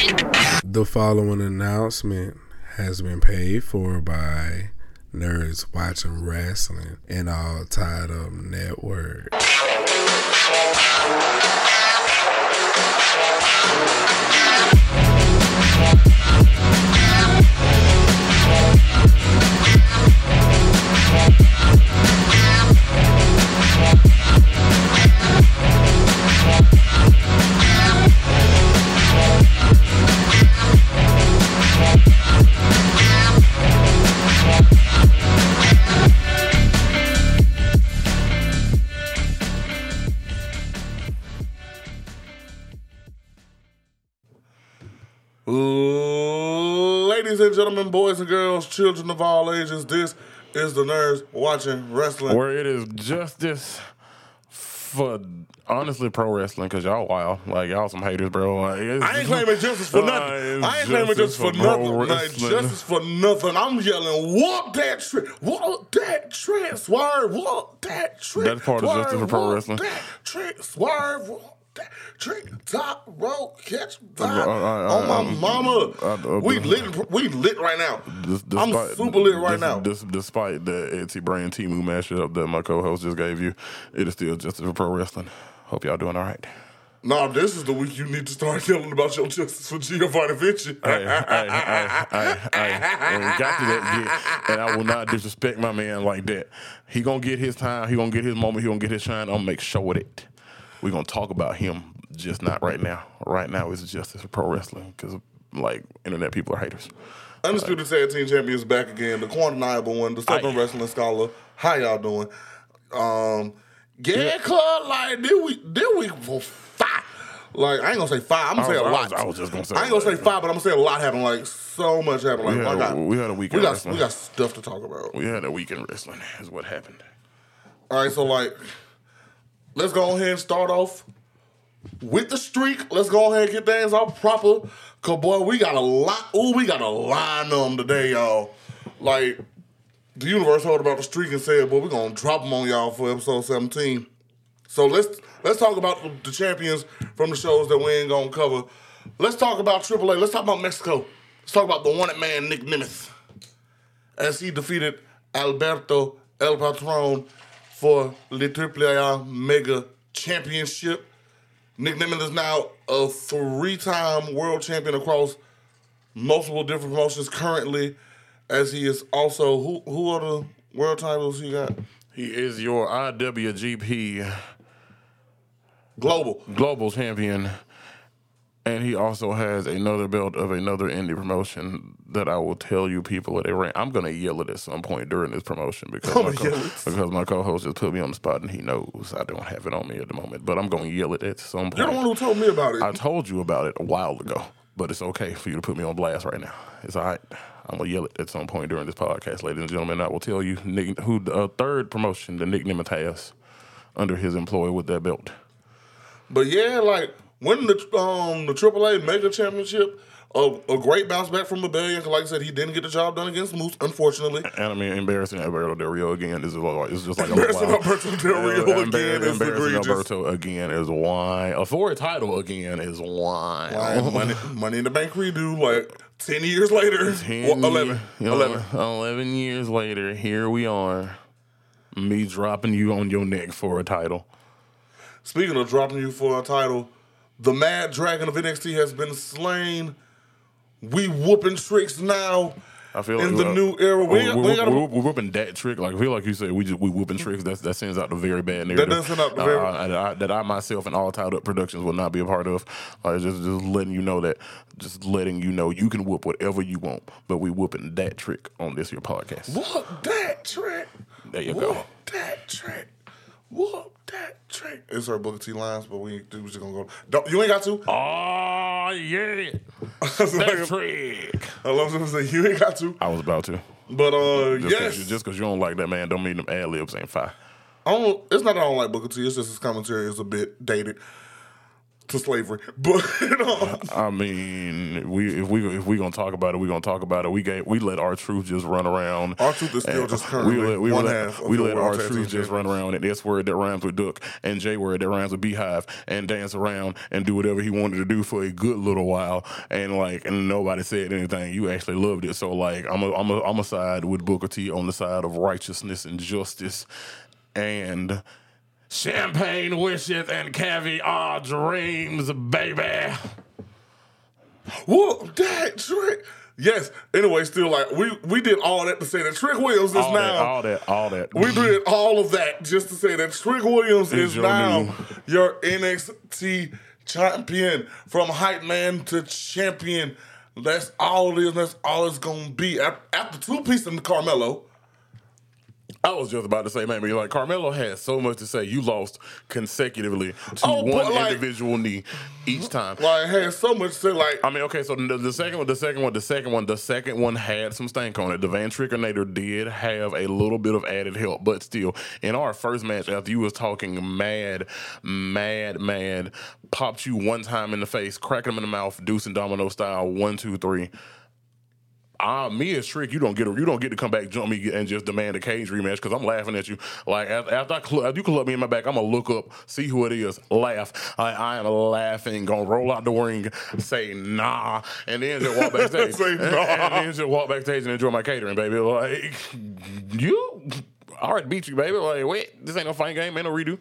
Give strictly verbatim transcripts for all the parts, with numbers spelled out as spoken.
The following announcement has been paid for by Nerds Watching Wrestling and All Tied Up Network. Ladies and gentlemen, boys and girls, children of all ages, this is the Nerds Watching Wrestling. Where it is justice for, honestly, pro wrestling, because y'all wild. Like, y'all some haters, bro. Like, I ain't claiming justice for nothing. I ain't claiming justice for, for nothing. Like, justice for nothing. I'm yelling, whoop that trick. Whoop that trick. Swerve. Whoop that trick. That's part of Swerve, justice for pro wrestling. That trick. Swerve. Whoop that trick. Top rope. Catch vibe. I, I, I, on my I, mama. I, I, we lit We lit right now. Despite, I'm super lit right dis, now. Dis, despite the Etsy Brain Temu mashup that my co-host just gave you, it is still justice for pro wrestling. Hope y'all doing all right. Nah, this is the week you need to start yelling about your justice for Giovanni Vinci. Hey, hey, hey, hey, hey. We got to that bit, and I will not disrespect my man like that. He gonna get his time. He gonna get his moment. He gonna get his shine. I'm gonna make sure of it. We gonna talk about him, just not right now. Right now is justice for pro wrestling because, like, internet people are haters. Undisputed Tag Team Champions back again. The quantifiable one, the Southern Wrestling Scholar. How y'all doing? Um, yeah, yeah. Club, like, this week, this week for five. Like, I ain't gonna say five. I'm gonna say a I lot. Was, I was just gonna say. I ain't gonna say five, but I'm gonna say a lot happened. Like, so much happened. Like, we, had got, a, we had a weekend we got, wrestling. We got stuff to talk about. We had a weekend wrestling. Is what happened. All right, so like, let's go ahead and start off with the streak. Let's go ahead and get things off proper. Cause boy, we got a lot. Ooh, we got a line on them today, y'all. Like, the universe heard about the streak and said, "Boy, we're gonna drop them on y'all for episode seventeen." So let's let's talk about the, the champions from the shows that we ain't gonna cover. Let's talk about Triple A. Let's talk about Mexico. Let's talk about the wanted man Nick Nemeth as he defeated Alberto El Patron for the Triple A Mega Championship. Nick Nemeth is now a three-time world champion across multiple different promotions currently, as he is also, who who are the world titles he got? He is your I W G P Global. Global champion, and he also has another belt of another indie promotion that I will tell you people that they ran. I'm going to yell it at some point during this promotion because my, co- because my co-host just put me on the spot and he knows I don't have it on me at the moment. But I'm going to yell it at some point. You're the one who told me about it. I told you about it a while ago, but it's okay for you to put me on blast right now. It's all right. I'm going to yell it at some point during this podcast, ladies and gentlemen. I will tell you Nick, who the uh, third promotion that Nick Nemeth has under his employ with that belt. But yeah, like, winning the um the Triple A Mega Championship, a, a great bounce back from Rebellion. Because like I said, he didn't get the job done against Moose, unfortunately. And I mean, embarrassing Alberto Del Rio again is like, it's just like embarrassing a Alberto Del Rio uh, again is embarrassing egregious. Alberto again is why a for a title again is why like, money, money in the Bank redo like ten years later, ten, well, eleven, you know, eleven, eleven years later. Here we are, me dropping you on your neck for a title. Speaking of dropping you for a title, the Mad Dragon of N X T has been slain. We whooping tricks now. I feel like in the uh, new era, we, we're, we we're, gotta, we're, we're whooping that trick. Like I feel like you said, we just we whooping tricks. That that sends out the very bad narrative. That does send out the very uh, I, I, that I myself and all tied up productions will not be a part of. Uh, just just letting you know that, just letting you know you can whoop whatever you want, but we whooping that trick on this here podcast. Whoop that trick. There you whoop go. Whoop that trick. Whoop that trick. It's our Booker T lines, but we we just gonna go. Don't, you ain't got to. Oh yeah, that like, trick. I love to say you ain't got to. I was about to, but uh, just yes. Cause you, just because you don't like that man, don't mean them ad libs ain't fire. I don't. It's not that I don't like Booker T. It's just his commentary is a bit dated. to slavery. But you know, I mean, we if we if we gonna talk about it, we gonna talk about it. We gave we let our truth just run around. Our Truth is still And just currently we let we one let, half of we the let World our Tag Team truth just run around. And S word that rhymes with duck, and J word that rhymes with beehive, and dance around and do whatever he wanted to do for a good little while. And like, and nobody said anything. You actually loved it. So like, I'm a I'm a I'm a side with Booker T on the side of righteousness and justice, and champagne wishes and caviar dreams, baby. whoa, that Trick. Yes. Anyway, still like we we did all that to say that Trick Williams is All now. that, all that, all that. We did all of that just to say that Trick Williams Is is your now new- your N X T champion, from hype man to champion. That's all it is. That's all it's gonna be. Af- After two pieces of Carmelo, I was just about to say, man, but like Carmelo had so much to say. You lost consecutively to Oh, but, one like- individual knee each time. like had so much to say. Like I mean, okay, so the, the second one, the second one, the second one, the second one had some stank on it. The Van Trickinator did have a little bit of added help, but still, in our first match, after you was talking mad, mad, mad, popped you one time in the face, cracking him in the mouth, deuce and domino style, one, two, three. Ah, me as Trick, you don't get a, you don't get to come back, jump me, and just demand a cage rematch because I'm laughing at you. Like after, after I cl- after you club me in my back, I'm gonna look up, see who it is, laugh. I, I am laughing, gonna roll out the ring, say nah, and then just walk backstage. Say and, nah. and then just walk backstage and enjoy my catering, baby. Like you, I already beat you, baby. Like wait, this ain't no fighting game, ain't no redo.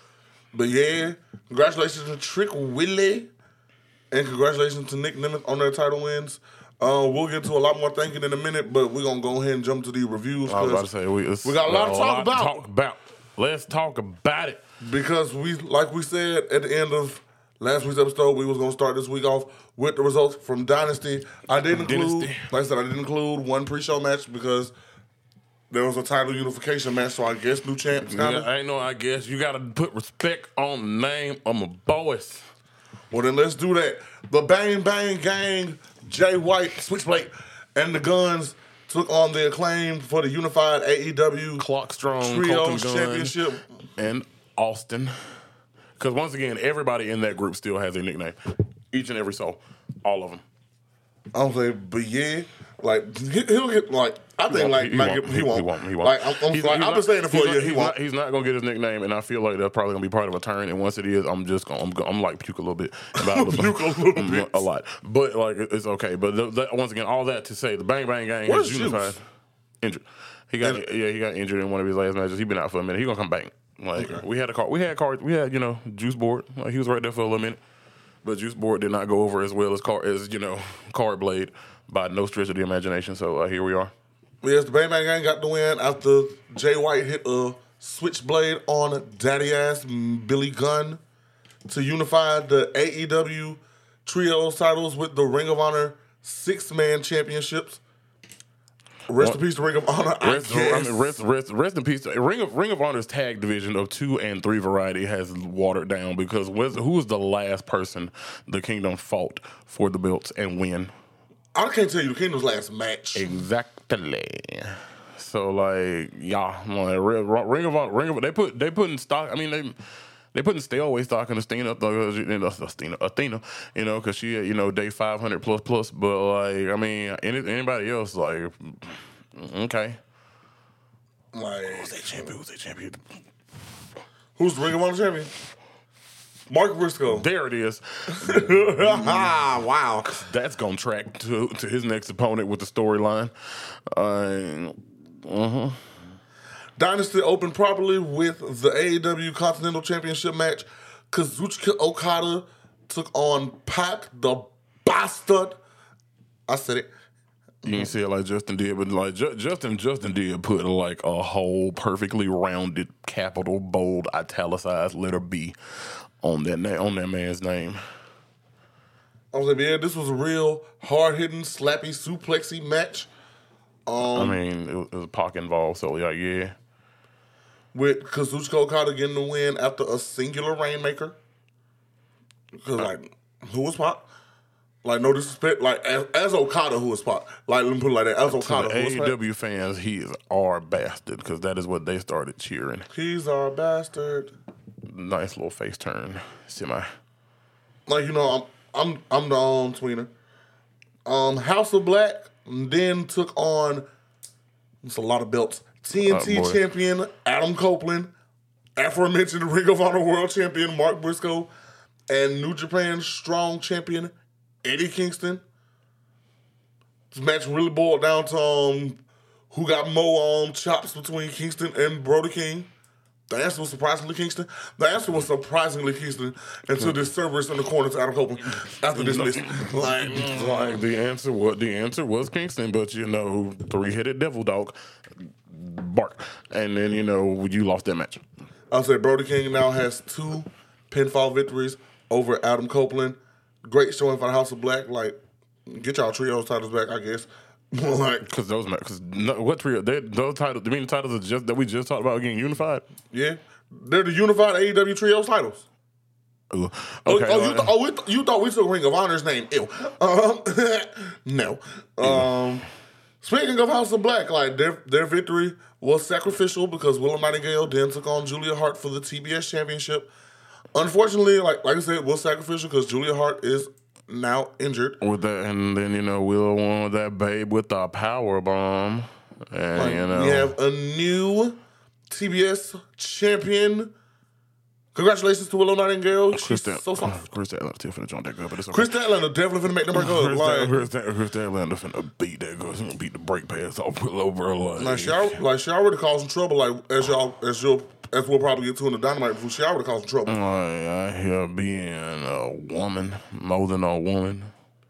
But yeah, congratulations to Trick Willie, and congratulations to Nick Nemeth on their title wins. Uh, we'll get to a lot more thinking in a minute, but we're gonna go ahead and jump to the reviews I was about to 'cause- say we, it's, we got a lot to talk about. talk about. Let's talk about it. because we, like we said at the end of last week's episode, we was gonna start this week off with the results from Dynasty. I didn't include, Dynasty. like I said, I didn't include one pre-show match because there was a title unification match, so I guess new champs kind Yeah, of. I ain't know. I guess you gotta put respect on the name of my boys. Well, then let's do that. The Bang Bang Gang, Jay White, Switchblade, and the Guns took on the Acclaim for the unified A E W Clock Strong, Trios Colton Gunn, Championship. and Austin. Because once again, everybody in that group still has a nickname. Each and every soul, all of them. I don't say, but yeah, like he, he'll get like I think won't. like He not won't. get, he, won't. He won't. He won't. Like I'm, I'm, He's- like, he's I've been not- saying it for he's a year. not- He he's won't. Not, he's not gonna get his nickname, and I feel like that's probably gonna be part of a turn. And once it is, I'm just gonna I'm, go- I'm like puke a little bit about it. Puke a little Um, bit. a lot, but like it- it's okay. But the, the, once again, all that to say, the Bang Bang Gang Where's is unified. Juice? Injured. He got Injured. yeah he got injured in one of his last matches. He been out for a minute. He gonna come back. Like Okay. we had a card, we had cards, we had you know Juice Board. Like he was right there for a little minute, but Juice Board did not go over as well as card as you know Card Blade by no stretch of the imagination. So uh, here we are. Yes, the Bang Bang Gang got the win after Jay White hit a switchblade on daddy ass Billy Gunn to unify the A E W Trios titles with the Ring of Honor six man championships. Rest in peace to Ring of Honor. I Rest, guess. I mean, rest, rest, rest in peace. Ring of Ring of Honor's tag division of two and three variety has watered down because was, who was the last person the Kingdom fought for the belts and win? I can't tell you the Kingdom's last match. Exactly. So like, yeah, like, Ring of Honor, Ring of they put they put in stock. I mean they. They putting stay stock in Athena, uh, Athena, Athena, you know, because she, you know, day five hundred plus plus. But like, I mean, any, anybody else, like, okay. Like, Who's that champion? Who's that champion? who's the Ring of Honor champion? Mark Briscoe. There it is. ah, wow. That's gonna track to to his next opponent with the storyline. Uh, uh-huh. Dynasty opened properly with the A E W Continental Championship match. Kazuchika Okada took on Pac the Bastard. I said it. You can see it like Justin did, but like Ju- Justin, Justin did put like a whole perfectly rounded, capital, bold, italicized letter B on that na- on that man's name. I was like, yeah, this was a real hard hitting, slappy, suplexy match. I mean, it was, it was Pac involved, so like, yeah. With Kazuchika Okada getting the win after a singular Rainmaker. Because, like, who was Pac? Like, no disrespect. Like, as, as Okada, who was Pac? Like, let me put it like that. As To Okada, the who was A E Pac? W fans, he is our bastard because that is what they started cheering. He's our bastard. Nice little face turn, semi. like you know, I'm I'm I'm the um tweener. Um, House of Black then took on it's a lot of belts. T N T Oh, boy. champion Adam Copeland, aforementioned Ring of Honor World Champion Mark Briscoe, and New Japan Strong Champion Eddie Kingston. This match really boiled down to um, who got more um, chops between Kingston and Brody King. The answer was surprisingly Kingston. The answer was surprisingly Kingston until this Cerberus in the corner to Adam Copeland after this list. Like, Like the answer was the answer was Kingston, but you know, three headed devil dog, bark, and then you know you lost that match. I'll say Brody King now has two pinfall victories over Adam Copeland. Great showing for the House of Black. Like, get y'all trios titles back, I guess. Like, Because those because no, what trio? They, those titles. You mean the titles are just that we just talked about getting unified? yeah, they're the unified A E W trios titles. Ooh. Oh, Okay. oh, you, like- th- oh we th- you thought we took Ring of Honor's name? Ew. Um, no. Um, speaking of House of Black, like their their victory was sacrificial because Willow Nightingale then took on Julia Hart for the T B S Championship. Unfortunately, like like I said, it was sacrificial because Julia Hart is now injured. with that, and then you know Willow won with that babe with the power bomb, and Like, you know we have a new T B S champion. Congratulations to Willow Nightingale. Chris She's Stan- so soft. Chris Statlander still finna join that good, but it's okay. Chris Statlander definitely finna make them break up. Chris, Like, Stan- Chris, Stan- Chris Statlander finna beat that girl. He's gonna beat the brake pads off Willow, bro. Like, Like she, al- like she already causing trouble. Like as y'all, as you, as we'll probably get to in the Dynamite before, she already causing trouble. Like, I hear being a woman, more than a woman.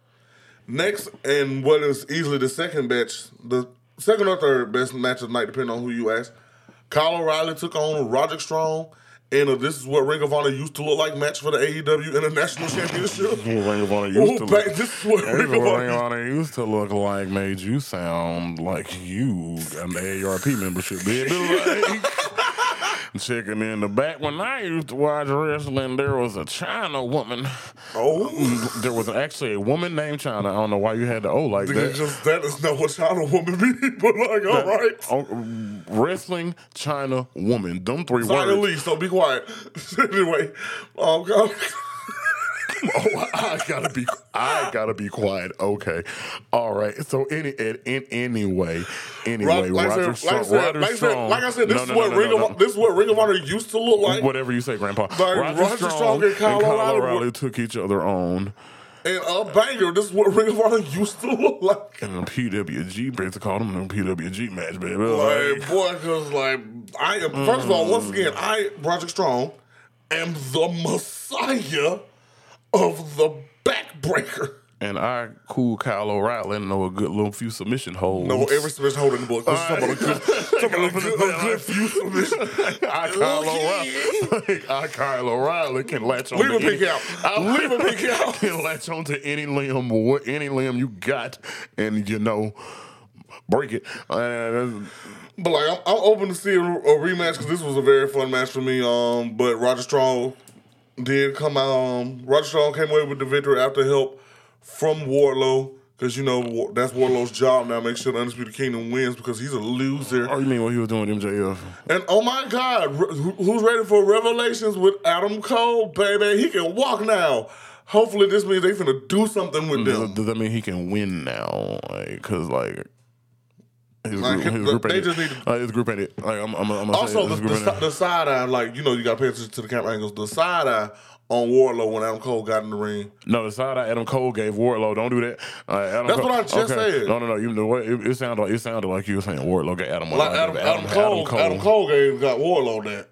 Next, and what is easily the second best, the second or third best match of the night, depending on who you ask. Kyle O'Reilly took on Roderick Strong, and uh, this is what Ring of Honor used to look like match for the A E W International Championship. Ring of Honor used Ooh, to back- look. this is what That's Ring what of Ring of Honor. Honor used to look like. Made you sound like you got an A A R P membership, baby. Like, checking in the back when I used to watch wrestling, there was a China woman. Oh, There was actually a woman named China. I don't know why you had the O like because that. just that is not what China woman be. But like, all right, Oh, wrestling China woman. Them three finally, words. so be quiet. Anyway, um, God. Oh, I gotta be. I gotta be quiet. Okay, all right. So any in, in anyway, anyway, Like I Roger said, like I Strong. said, Roger like I said, Strong. like I said, this No, is no, what no, no, Ring no, of no. this is what Ring of Honor used to look like. Whatever you say, Grandpa. Like, Roger, Roger Strong, Strong and Kyle O'Reilly O'Reilly were- took each other on, And a banger. This is what Ring of Honor used to look like. and the P W G basically called them the P W G match, baby. Like, Like, boy, because, like, I am, first of all, once again, I, Roger Strong, am the messiah of the backbreaker. and I cool Kyle O'Reilly and know a good little few submission holds. No, every submission holding the book. This is some of the good, some of the good, a good few submissions. I Kyle O'Reilly, I Kyle O'Reilly can latch on. Leave to a any- pick out. I Leave a pick out. Can latch on to any limb, what any limb you got, and you know, break it. Uh, But like, I'm, I'm open to see a, a rematch because this was a very fun match for me. Um, but Roger Strong did come out. Um, Roger Strong came away with the victory after help from Wardlow because you know War- that's Wardlow's job now. Make sure the Undisputed Kingdom wins because he's a loser. oh, you mean what he was doing with M J F? And oh my God, re- who- who's ready for Revelations with Adam Cole, baby? He can walk now. Hopefully, this means they finna do something with Does, them. does that mean he can win now? Like, cause like. His Like, group, his the- group they ain't just it. need to- Uh, his group ain't it. Like, I'm, I'm, I'm gonna Also, say the, his group the, ain't si- the side eye, like you know, you got to pay attention to the camera angles. The side eye on Wardlow when Adam Cole got in the ring. No, the side eye Adam Cole gave Wardlow. Don't do that. Uh, Adam That's Cole, what I just said. No, no, no. You know what? It, it sounded like it sounded like you were saying Wardlow gave Adam. Like Adam, Adam, Cole, Adam Cole gave got Wardlow that.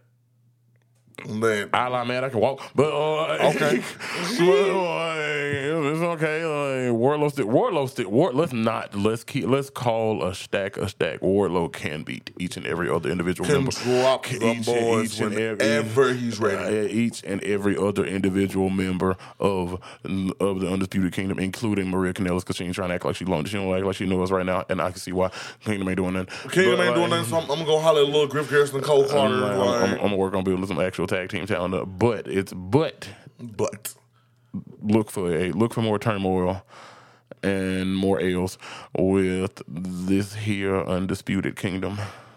And then I lie, man, I can walk, but uh, Okay. but, uh, it's okay. Like, Wardlow still, Wardlow still. Ward, let's not let's keep let's call a stack a stack. Wardlow can beat each and every other individual can member. drop Can- the boys whenever he's ready. Uh, each and every other individual member of of the Undisputed Kingdom, including Maria Kanellis, because she ain't trying to act like she lonely. She don't act like she knows us right now, and I can see why Kingdom ain't doing that. Kingdom But, ain't doing like, nothing, so I'm, I'm gonna go holler at little Griff Garrison and Cole Carter. I'm, like, I'm, like, I'm, I'm gonna work on building some actual tag team talent up, but it's but but look for a look for more turmoil and more L's with this here Undisputed Kingdom.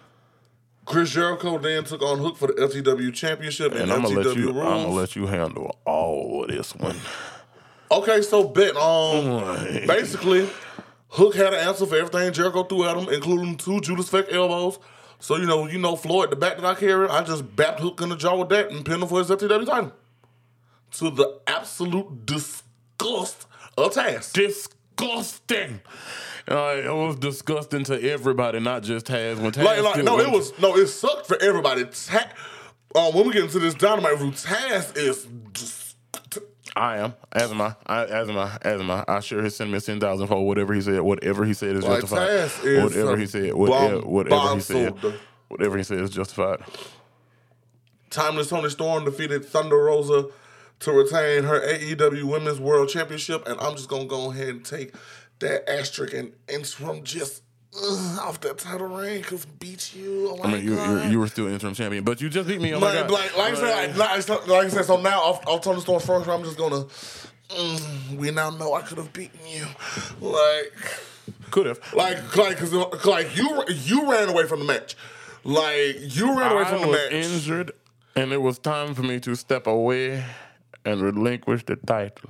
Chris Jericho then took on Hook for the L T W Championship and, And I'm L gonna T let you W I'm gonna rules. let you handle all of this one. Okay, so bet. Um, basically, Hook had an answer for everything Jericho threw at him, including two Judas Effect elbows. So you know, you know Floyd, the back that I carry, I just bapped Hook in the jaw with that and pinned him for his F T W title. To the absolute disgust of Taz. Disgusting. Uh, it was disgusting to everybody, not just Taz. When Taz Like, like no, went, it was no, it sucked for everybody. Ta- um, when we get into this Dynamite review, Taz is. Just, I am, as am I, I as am I, as am I. I sure he sent me ten thousand for whatever he said. Whatever he said is like justified. Taz is whatever he said, whatever, bomb, whatever bomb he said, soldier. whatever he said is justified. Timeless Toni Storm defeated Thunder Rosa to retain her A E W Women's World Championship, and I'm just gonna go ahead and take that asterisk and interim just uh, off that title reign because beat you. Oh my I mean, you, God. you you were still interim champion, but you just beat me. Oh my like, God. like, like I said, like, like, like I said, so now off, off Toni Storm's first round, I'm just gonna. Mm, we now know I could have beaten you, like, Could have. like, like, cause, like you, you ran away from the match, like you ran away I from the was match. injured, and it was time for me to step away and relinquish the title.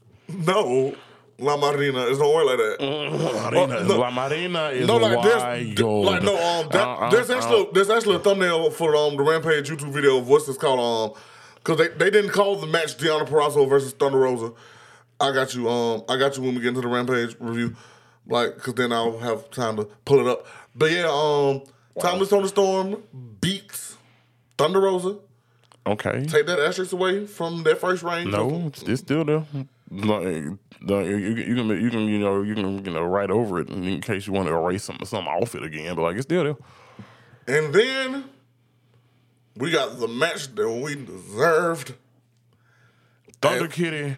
No, La Marina is don't work like that. Marina, Oh, no. La Marina is No, like wild. there's, like no, um, that, Uh, uh, there's uh, actually there's actually a thumbnail for um the Rampage YouTube video of what's this called um, because they, they didn't call the match Deonna Purrazzo versus Thunder Rosa. I got you um I got you when we get into the Rampage review, like because then I'll have time to pull it up. But yeah, um, Timeless Toni Storm beats Thunder Rosa. Okay. Take that asterisk away from that first reign. No, it's, it's still there. Like, like, you, you can you can you know you can you know write over it in case you want to erase something something off it again. But like it's still there. And then we got the match that we deserved. Thunder And- Kitty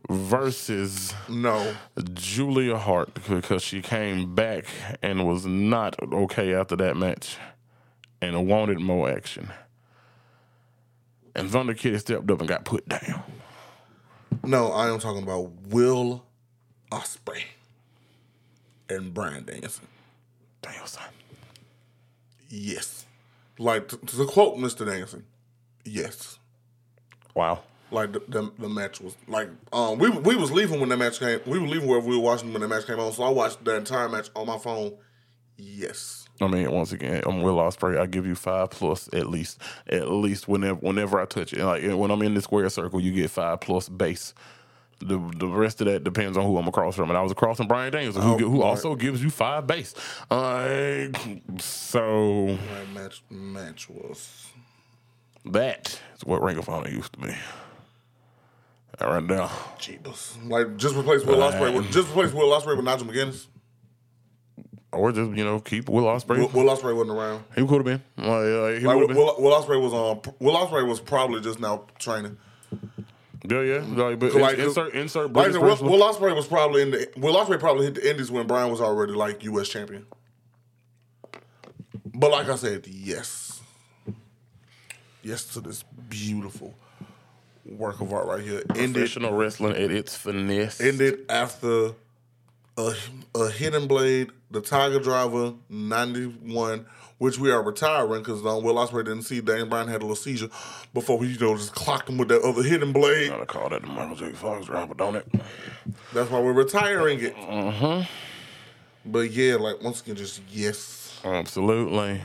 versus No. Julia Hart because she came back and was not okay after that match and wanted more action. And Thunder Kitty stepped up and got put down. No, I am talking about Will Ospreay and Bryan Danielson. Damn, son. Yes. Like, to, to quote Mister Danielson, yes. Wow. Like, the, the, the match was, like, um, we we was leaving when that match came. We were leaving wherever we were watching when that match came on, so I watched the entire match on my phone. Yes. I mean, once again, I'm Will Ospreay. I give you five plus at least. At least whenever whenever I touch it. Like when I'm in the square circle, you get five plus base. The the rest of that depends on who I'm across from. And I was across from Bryan Danielson, who, Oh, who right. also gives you five base. Uh, so That match, match was... that is what Ring of Honor used to be. That right now. Jeebus. Like, just replace Will Ospreay with, just replace Will Ospreay with Nigel McGuinness. Or just, you know, keep Will Ospreay. Will, Will Ospreay wasn't around. He could have been. Like, uh, he Like, would have been. Will, Will Ospreay was on. Will Ospreay was probably just now training. Yeah, yeah. Like, but Like, insert, insert Like I British said, Will, wrestler. Will Ospreay was probably in the. Will Ospreay probably hit the Indies when Bryan was already like U S champion. But like I said, yes, yes to this beautiful work of art right here. Ended Professional wrestling at its finesse. ended after a a hidden blade, the Tiger Driver ninety-one, which we are retiring because um, Will Ospreay didn't see Daniel Bryan had a little seizure before we, you know, just clocked him with that other hidden blade. Gotta call that the Michael J. Fox driver, don't it? That's why we're retiring it. Mm-hmm. But yeah, like once again, just yes. Absolutely.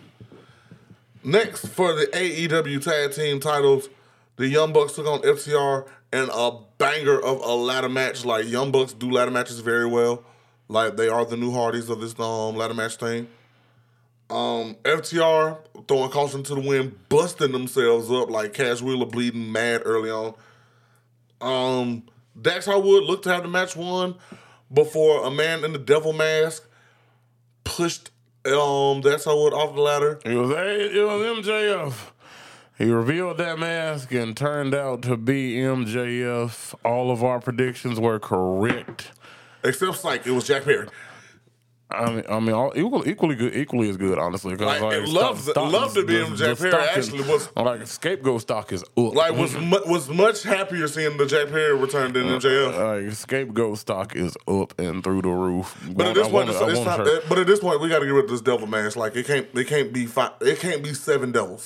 Next for the A E W Tag Team titles, the Young Bucks took on F T R in a banger of a ladder match. Like Young Bucks do ladder matches very well. Like they are the new Hardys of this um ladder match thing. Um, F T R throwing caution to the wind, busting themselves up like Cash Wheeler bleeding mad early on. Um, Dax Harwood looked to have the match won before a man in the devil mask pushed um Dax Harwood off the ladder. It was a, it was M J F. He revealed that mask and turned out to be M J F. All of our predictions were correct. Except Psych, it was Jack Perry. I mean, I mean, all, equally, equally good, equally as good, honestly. Like, Like, it loved- stock- loved to be the- M J F the Perry stock is- actually was- like scapegoat stock is up. Like was mu- was much happier seeing the Jack Perry return than M J F. Like scapegoat stock is up and through the roof. But at this I point, want- it's, I it's want not, her- but at this point, we got to get rid of this devil mask. Like it can't, it can't be five, it can't be seven devils.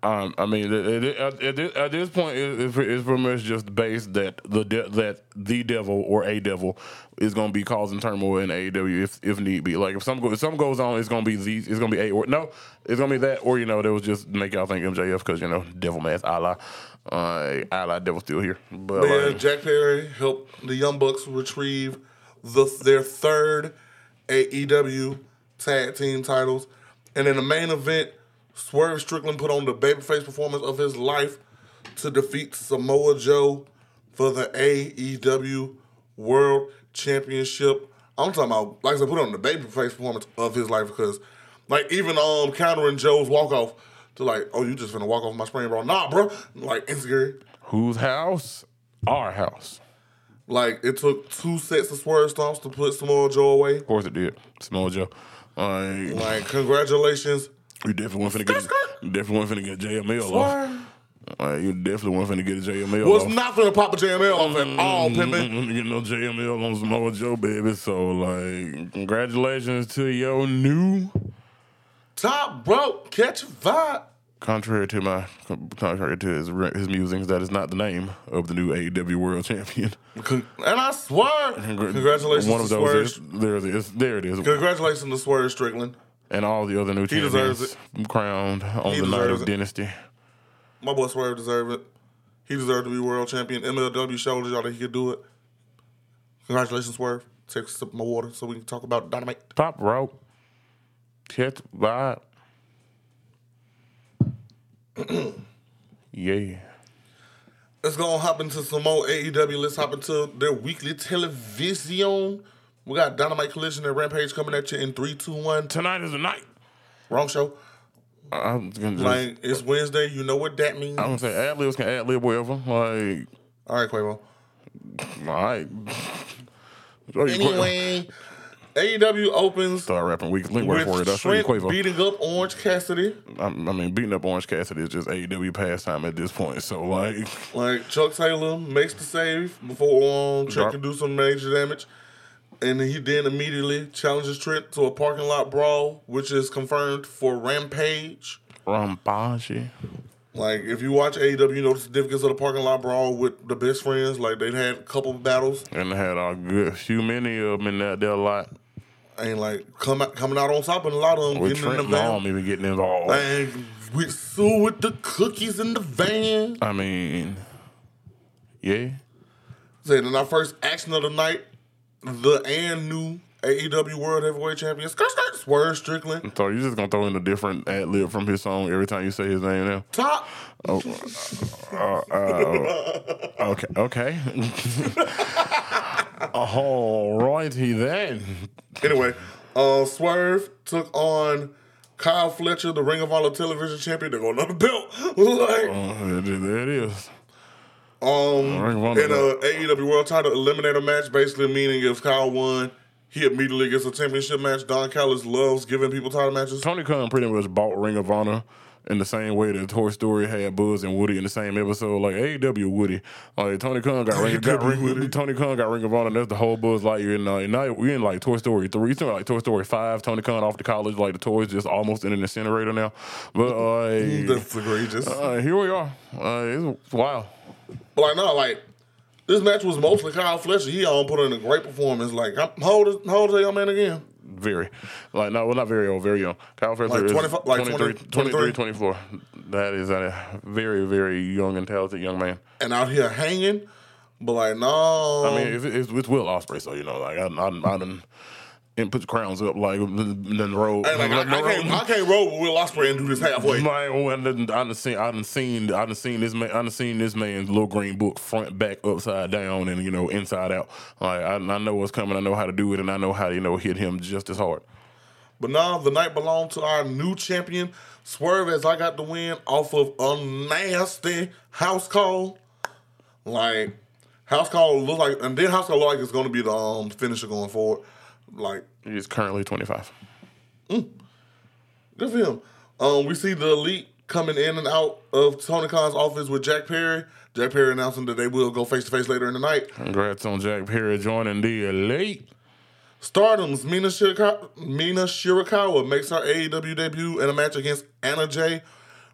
Um, I mean, it, it, at, at, this, at this point, it, it's it's pretty much just based that the de- that the devil or a devil is going to be causing turmoil in A E W if if need be. Like if something go, if something goes on, it's going to be the it's going to be a or no, it's going to be that or you know they was just make y'all think M J F because you know devil mask a la uh, a la devil still here. But yeah, like, Jack Perry helped the Young Bucks retrieve the their third A E W tag team titles, and in the main event. Swerve Strickland put on the babyface performance of his life to defeat Samoa Joe for the A E W World Championship. I'm talking about, like I said, put on the babyface performance of his life because, like, even um countering Joe's walk off to like, oh, you just finna walk off my spring, bro? Nah, bro. Like insecure. whose house? Our house. Like it took two sets of Swerve stomps to put Samoa Joe away. Of course it did. Samoa Joe. Uh, Like congratulations. You definitely weren't finna get. You definitely weren't finna get J M L off. Uh, you definitely weren't finna get a J M L Was off. not finna pop a J M L off at all, pimpin'. You know J M L on Samoa Joe, baby. So like, congratulations to your new. Top broke, catch a vibe. Contrary to my, contrary to his his musings, that is not the name of the new A E W World Champion. Con- and I swear, congratulations One of to those Swerve. is there. It is. There it is. Congratulations to Swerve Strickland. And all the other new He deserves champions crowned on He the night deserves of it. Dynasty. My boy Swerve deserved it. He deserved to be world champion. M L W showed y'all that he could do it. Congratulations, Swerve. Take a sip of my water so we can talk about Dynamite. Pop rope. Catch vibe. Yeah. Let's go and hop into some more A E W. Let's hop into their weekly television. We got Dynamite Collision and Rampage coming at you in three, two, one. Tonight is the night. Wrong show. I'm gonna just, Like, it's Wednesday. You know what that means. I'm gonna say ad libs can ad lib wherever. Like, All right, Quavo. all right. Oh, you Quavo. Anyway, A E W opens Start rapping weekly word for with it. I'll show you Trent Quavo. beating up Orange Cassidy. I, I mean, beating up Orange Cassidy is just A E W pastime at this point. So, like, Like, Chuck Taylor makes the save before um, Trent Drop. can do some major damage. And he then immediately challenges Trent to a parking lot brawl, which is confirmed for Rampage. Rampage. Like, if you watch A E W, you know the significance of the parking lot brawl with the best friends. Like, they'd had a couple of battles. And they had a good few many of them in that there lot. And, like, come out, coming out on top, and a lot of them With getting in Trent the van. Long even getting involved. And with Sue with the cookies in the van. I mean, yeah. Saying in our first action of the night, the and new A E W World Heavyweight Champion, Skirt Skirt Swerve Strickland. So you just gonna throw in a different ad lib from his song every time you say his name now? Top. Oh, uh, uh, okay, okay. All righty then. Anyway, uh, Swerve took on Kyle Fletcher, the Ring of Honor Television Champion. They're going another belt. like, Uh, there it is. um, Ring of Honor in a A E W World Title Eliminator match, basically meaning if Kyle won, he immediately gets a championship match. Don Callis loves giving people title matches. Tony Khan pretty much bought Ring of Honor in the same way that Toy Story had Buzz and Woody in the same episode. Like A E W Woody, like Tony Khan got Ring, got Ring Tony Khan got Ring of Honor. And that's the whole Buzz Lightyear. And uh, now we in like Toy Story three, you like Toy Story five. Tony Khan off to college, like the toys just almost in an incinerator now. But uh, That's egregious. uh, here we are. Uh, it's wild. But like, no, like, this match was mostly Kyle Fletcher. He um, put in a great performance. Like, how old is, how old is that young man again? Very. Like, no, well, not very old, very young. Kyle Fletcher Like is twenty-five like twenty-three, twenty, twenty-three, twenty-three? twenty-four. That is a very, very young and talented young man. And out here hanging. But like, no. I mean, it's, it's, it's Will Ospreay, so, you know, like, I, I, I done and put the crowns up, like, then roll. Hey, like, I, I, can't, I can't roll with Will Ospreay and do this halfway. Like, when I done seen, I done seen, I done seen this man, I done seen this man's little green book front, back, upside down, and you know, inside out. Like, I, I know what's coming. I know how to do it, and I know how to, you know, hit him just as hard. But now the night belonged to our new champion, Swerve, as I got the win off of a nasty house call. Like, house call look like, and then house call look like it's going to be the um, finisher going forward. Like, He's currently twenty-five. good for him. Um, we see the Elite coming in and out of Tony Khan's office with Jack Perry. Jack Perry announcing that they will go face to face later in the night. Congrats on Jack Perry joining the Elite. Stardom's Mina Shirakawa, Mina Shirakawa makes her A E W debut in a match against Anna Jay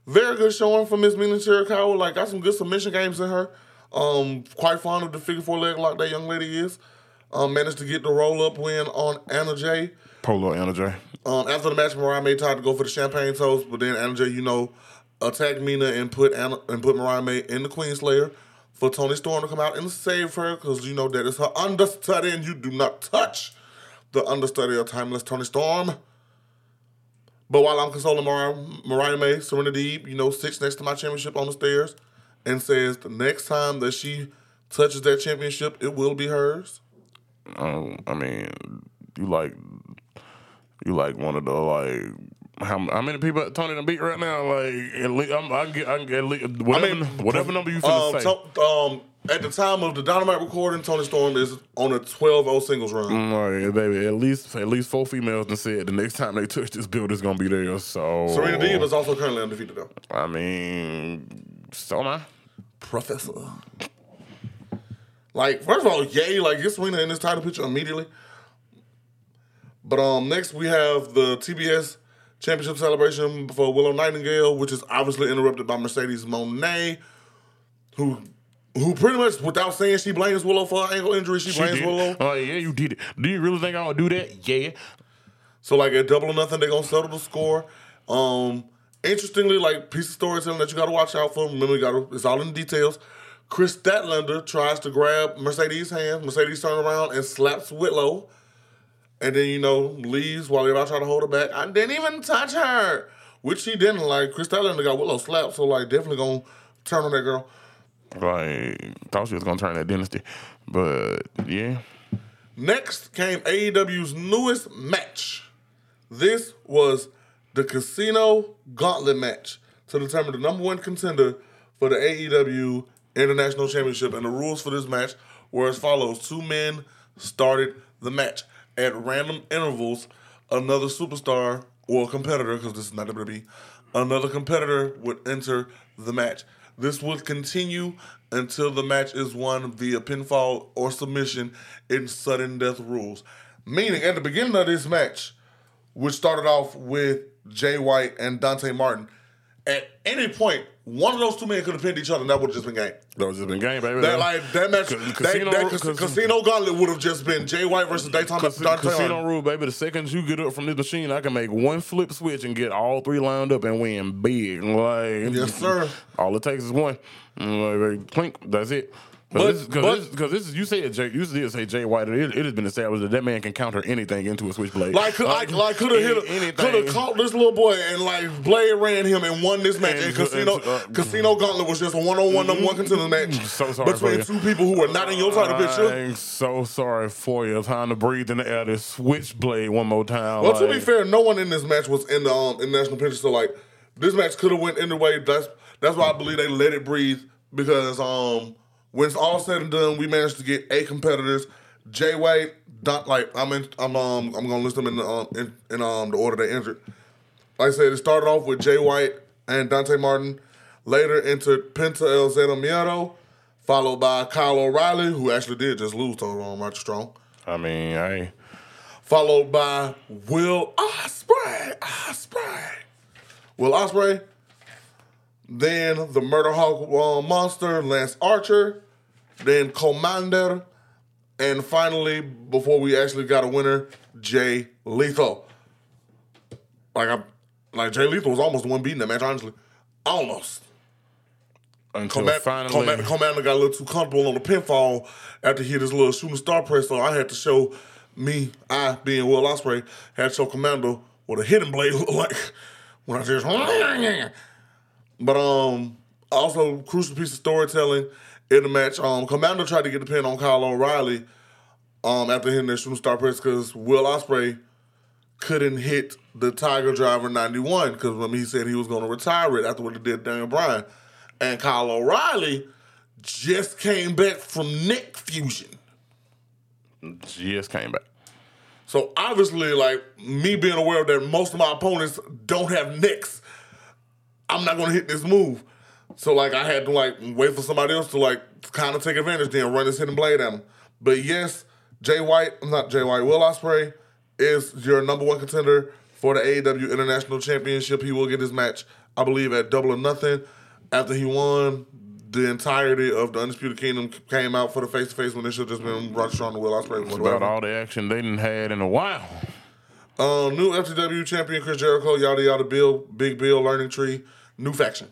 very good showing from Miss Mina Chirikawa. Like, got some good submission games in her. Um, quite fond of the figure four leg lock that young lady is. Um, managed to get the roll up win on Anna Jay. Polo Anna Jay. Um, after the match, Mariah May tried to go for the champagne toast, but then Anna Jay, you know, attacked Mina and put Anna, and put Mariah May in the Queen Slayer for Toni Storm to come out and save her, because you know that is her understudy, and you do not touch the understudy of Timeless Toni Storm. But while I'm consoling Mariah, Mariah May, Serena Deeb, you know, sits next to my championship on the stairs and says the next time that she touches that championship, it will be hers. Um, I mean, you like, you like one of the like. How, how many people Tony done beat right now? Like, at least, I'm, I can get, I can get at least, whatever, I mean, whatever number you finna um, say. To, um, at the time of the Dynamite recording, Toni Storm is on a twelve oh singles run. Mm, all right, baby. At least, at least four females done said the next time they touch this build, it's gonna be theirs. So Serena Deeb is also currently undefeated, though. I mean, so am I. Professor. Like, first of all, yay! Like, get Serena in this title picture immediately. But um, next we have the T B S Championship celebration for Willow Nightingale, which is obviously interrupted by Mercedes Moné, who who pretty much, without saying she blames Willow for her ankle injury, she, she blames did. Willow. Oh, yeah, you did it. Do you really think I'm going to do that? Yeah. So, like, at double or nothing, they're going to settle the score. Um, interestingly, like, piece of storytelling that you got to watch out for. Remember, you gotta, it's all in the details. Chris Statlander tries to grab Mercedes' hand. Mercedes turns around and slaps Willow. And then, you know, leaves while they're about trying to hold her back. I didn't even touch her. Which she didn't. Like, Chris Statlander got Willow slapped, so, like, definitely going to turn on that girl. Like, thought she was going to turn that dynasty. But, yeah. Next came A E W's newest match. This was the Casino Gauntlet match to determine the number one contender for the A E W International Championship. And the rules for this match were as follows. Two men started the match. At random intervals, another superstar or competitor, because this is not W W E, another competitor would enter the match. This would continue until the match is won via pinfall or submission in sudden death rules. Meaning, at the beginning of this match, which started off with Jay White and Dante Martin, at any point, one of those two men could have pinned each other, and that would have just been game. That would have just been game, baby. That, like, that match, that, casino, that, that casino Gauntlet would have just been Jay White versus Daytona. Cas- Dante casino Martin. rule, baby. The second you get up from this machine, I can make one flip switch and get all three lined up and win big. Like, yes, sir. All it takes is one. Like, clink. That's it. Because this, this, this is, you say it, Jay, you did say Jay White. It, it has been established that that man can counter anything into a switchblade. Like, could, like, like could have hit, could have caught this little boy and like Blade ran him and won this match. And, and Casino, and, uh, Casino Gauntlet was just a one-on-one number one contender match so sorry between two people who were not in your title picture. I'm so sorry for you. Time to breathe in the air. This switchblade one more time. Well, like, to be fair, no one in this match was in the um, international picture. So like, this match could have went any way. That's that's why I believe they let it breathe, because um. when it's all said and done, we managed to get eight competitors. Jay White, Don, like I'm in, I'm um I'm gonna list them in the um in, in um the order they entered. Like I said, it started off with Jay White and Dante Martin. Later entered Penta El Zero Miedo, followed by Kyle O'Reilly, who actually did just lose to um, Roger Strong. I mean, I Followed by Will Ospreay, Ospreay, Will Ospreay. Then the Murder Hawk uh, Monster, Lance Archer. Then Commander. And finally, before we actually got a winner, Jay Lethal. Like, I, like Jay Lethal was almost the one beating that match, honestly. Almost. until Command, finally... Commander, Commander got a little too comfortable on the pinfall after he hit his little shooting star press, so I had to show me, I, being Will Ospreay, had to show Commander what a hidden blade looked like when I just... But um, also, crucial piece of storytelling in the match. Um, Commander tried to get the pin on Kyle O'Reilly um, after hitting that shooting star press because Will Ospreay couldn't hit the Tiger Driver ninety-one because when he said he was going to retire it after what he did to Daniel Bryan. And Kyle O'Reilly just came back from neck fusion. Just came back. So obviously, like, me being aware that most of my opponents don't have necks, I'm not going to hit this move. So, like, I had to, like, wait for somebody else to, like, kind of take advantage then run this hidden blade at him. But yes, Jay White, not Jay White, Will Ospreay is your number one contender for the A E W International Championship. He will get his match I believe, at Double or Nothing. After he won, the entirety of the Undisputed Kingdom came out for the face-to-face when it should have just been Roderick Strong and Will Ospreay. It's about all the action they didn't had in a while. Um, new F T W champion Chris Jericho, yada yada Bill, Big Bill, Learning Tree, new faction.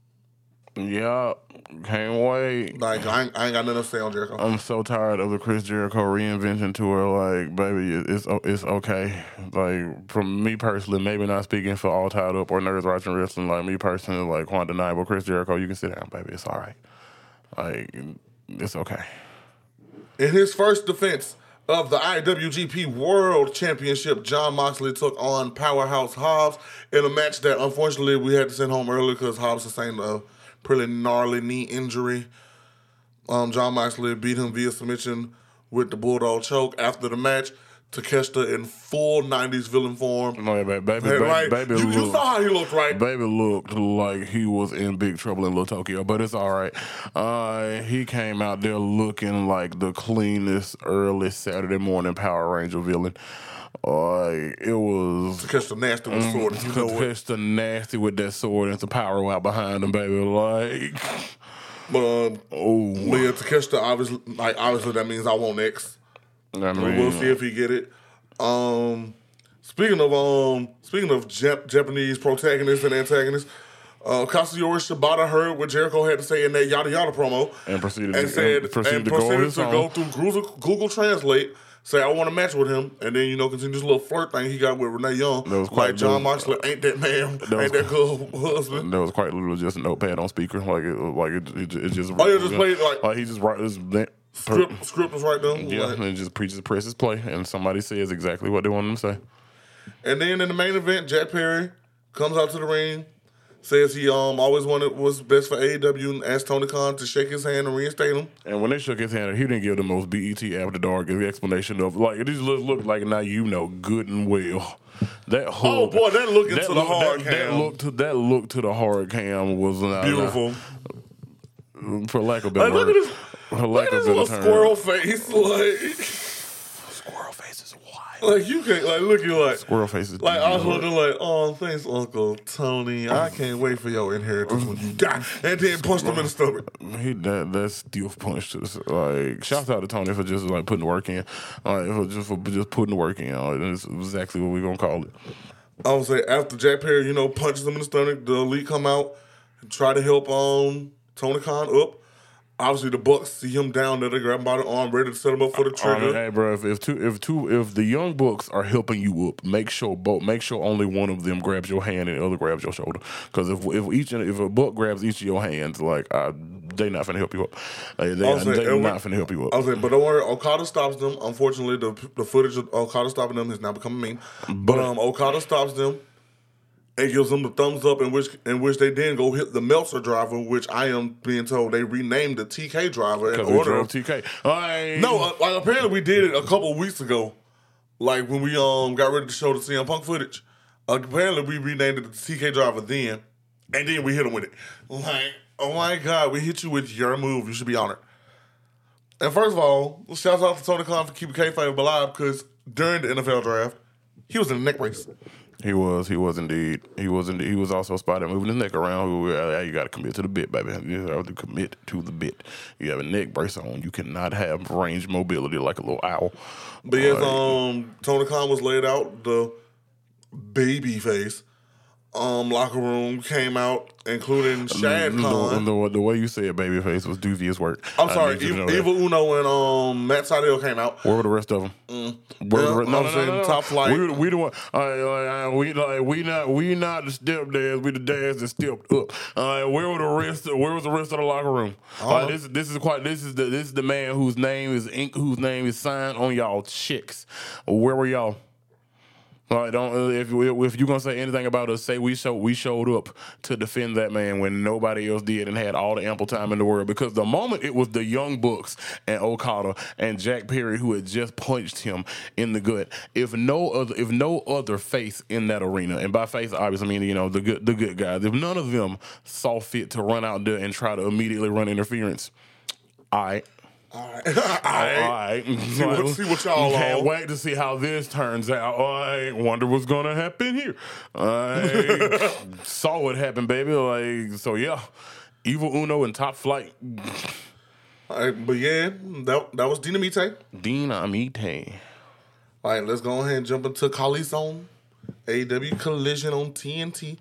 Yeah, can't wait. Like, I ain't, I ain't got nothing to say on Jericho. I'm so tired of the Chris Jericho reinvention tour. Like, baby, it's it's okay. Like, from me personally, maybe not speaking for All Tied Up or Nerds Watching Wrestling, like me personally, like, undeniable Chris Jericho, you can sit down, baby. It's all right. Like, it's okay. In his first defense of the I W G P World Championship, Jon Moxley took on Powerhouse Hobbs in a match that, unfortunately, we had to send home early because Hobbs sustained a pretty gnarly knee injury. Um, Jon Moxley beat him via submission with the Bulldog choke. After the match, Takeshita in full nineties villain form. No, yeah, baby, baby, baby, Right? baby You, you looked, saw how he looked, right? Baby looked like he was in big trouble in Little Tokyo, but it's all right. Uh, he came out there looking like the cleanest early Saturday morning Power Ranger villain. Uh, it was Takeshita nasty with the sword. You know what? Takeshita nasty with that sword and some power out behind him, baby. Like, But um, oh, yeah, Takeshita obviously, like obviously that means I want X. I mean, We'll see if he get it. Um, speaking of um, speaking of Jap- Japanese protagonists and antagonists, uh, Katsuyori Shibata heard what Jericho had to say in that yada yada promo, and proceeded and to, said and proceeded and to, proceeded go, his to song. go through Google, Google Translate. Say I want to match with him, and then you know continue this little flirt thing he got with Renee Young. That was quite Like Jon that was- Moxley ain't that man, that was- ain't that good husband. That was quite literally just a notepad on speaker, like it, like it, it, it just. Oh, yeah, just played, like- like he just wrote this. Script, script was right there. Yeah, Like- and it just preaches presses play, and somebody says exactly what they want them to say. And then in the main event, Jack Perry comes out to the ring, says he um always wanted what's best for A E W, and asked Tony Khan to shake his hand and reinstate him. And when they shook his hand, he didn't give the most B E T After Dark explanation of, like, it just looked, looked like now you know good and well. That hug, Oh boy, that look into the look, hard that, cam. that look to that look to the hard cam was uh, Beautiful. uh, for lack of better Like, look at word. this, For look lack at of this better little term. squirrel face. Like, Squirrel face is wild. like you can't like look you like Squirrel face is like I was wild. looking like, oh thanks Uncle Tony. I can't wait for your inheritance when you die. And then punched him in the stomach. He that that stiff punch to the, like shouts out to Tony for just like putting the work in, like for just for just putting the work in. Uh, It's exactly what we're gonna call it. I would say after Jack Perry, you know, punches him in the stomach, the Elite come out and try to help um Tony Khan up. Obviously, the Bucks see him down there. They grab him by the arm, ready to set him up for the trigger. Uh, hey, bro, if, if two, if two, if the young bucks are helping you up, make sure both, make sure only one of them grabs your hand and the other grabs your shoulder. Because if if each if a buck grabs each of your hands, like uh, they not finna help you up. Like, they I was they saying, and not we- finna help you I up. was like, but don't worry, Okada stops them. Unfortunately, the the footage of Okada stopping them has now become a meme. But um, Okada stops them and gives them the thumbs up, in which in which they then go hit the Meltzer driver, which I am being told they renamed the T K driver in Because we order. drove T K. Like, No, uh, like apparently we did it a couple of weeks ago, like when we um got ready to show the C M Punk footage. Uh, apparently we renamed it the T K driver then, and then we hit him with it. Like, oh my God, we hit you with your move. You should be honored. And first of all, shouts out to Tony Khan for keeping kayfabe alive, because during the N F L draft, he was in a neck brace. He was, he was indeed. He was indeed. He was also spotted moving his neck around. Who, uh, you got to commit to the bit, baby. You have to commit to the bit. You have a neck brace on. You cannot have range mobility like a little owl. But yes, Like, um, Tony Khan was laid out. The baby face um locker room came out, including Shad the, Khan. the, the way you said babyface was dubious work. I'm I sorry, need you to know Eva, that. Eva Uno and um Matt Sydal came out. Where were the rest of them? Mm. Where Yeah, were the, I'm saying top flight. We, we the one. Uh, uh, we like we not we not the step dads. We the dads that stepped up. Uh, where were the rest? Where was the rest of the locker room? Uh, this this is quite. This is the this is the man whose name is ink. Whose name is signed on y'all chicks. Where were y'all? Like, don't if if you're gonna say anything about us, say we show we showed up to defend that man when nobody else did and had all the ample time in the world. Because the moment it was the Young Bucks and Okada and Jack Perry who had just punched him in the gut. If no other if no other face in that arena, and by face obviously I mean you know the good the good guys, if none of them saw fit to run out there and try to immediately run interference, all right. All right. All right. All right. See what, see what y'all Can't on. wait to see how this turns out. I wonder what's gonna happen here. I saw what happened, baby. Like, so yeah, Evil Uno and Top Flight. All right, but yeah, that that was Dinamite. Dinamite. All right, let's go ahead and jump into Kali Zone, A E W Collision on T N T.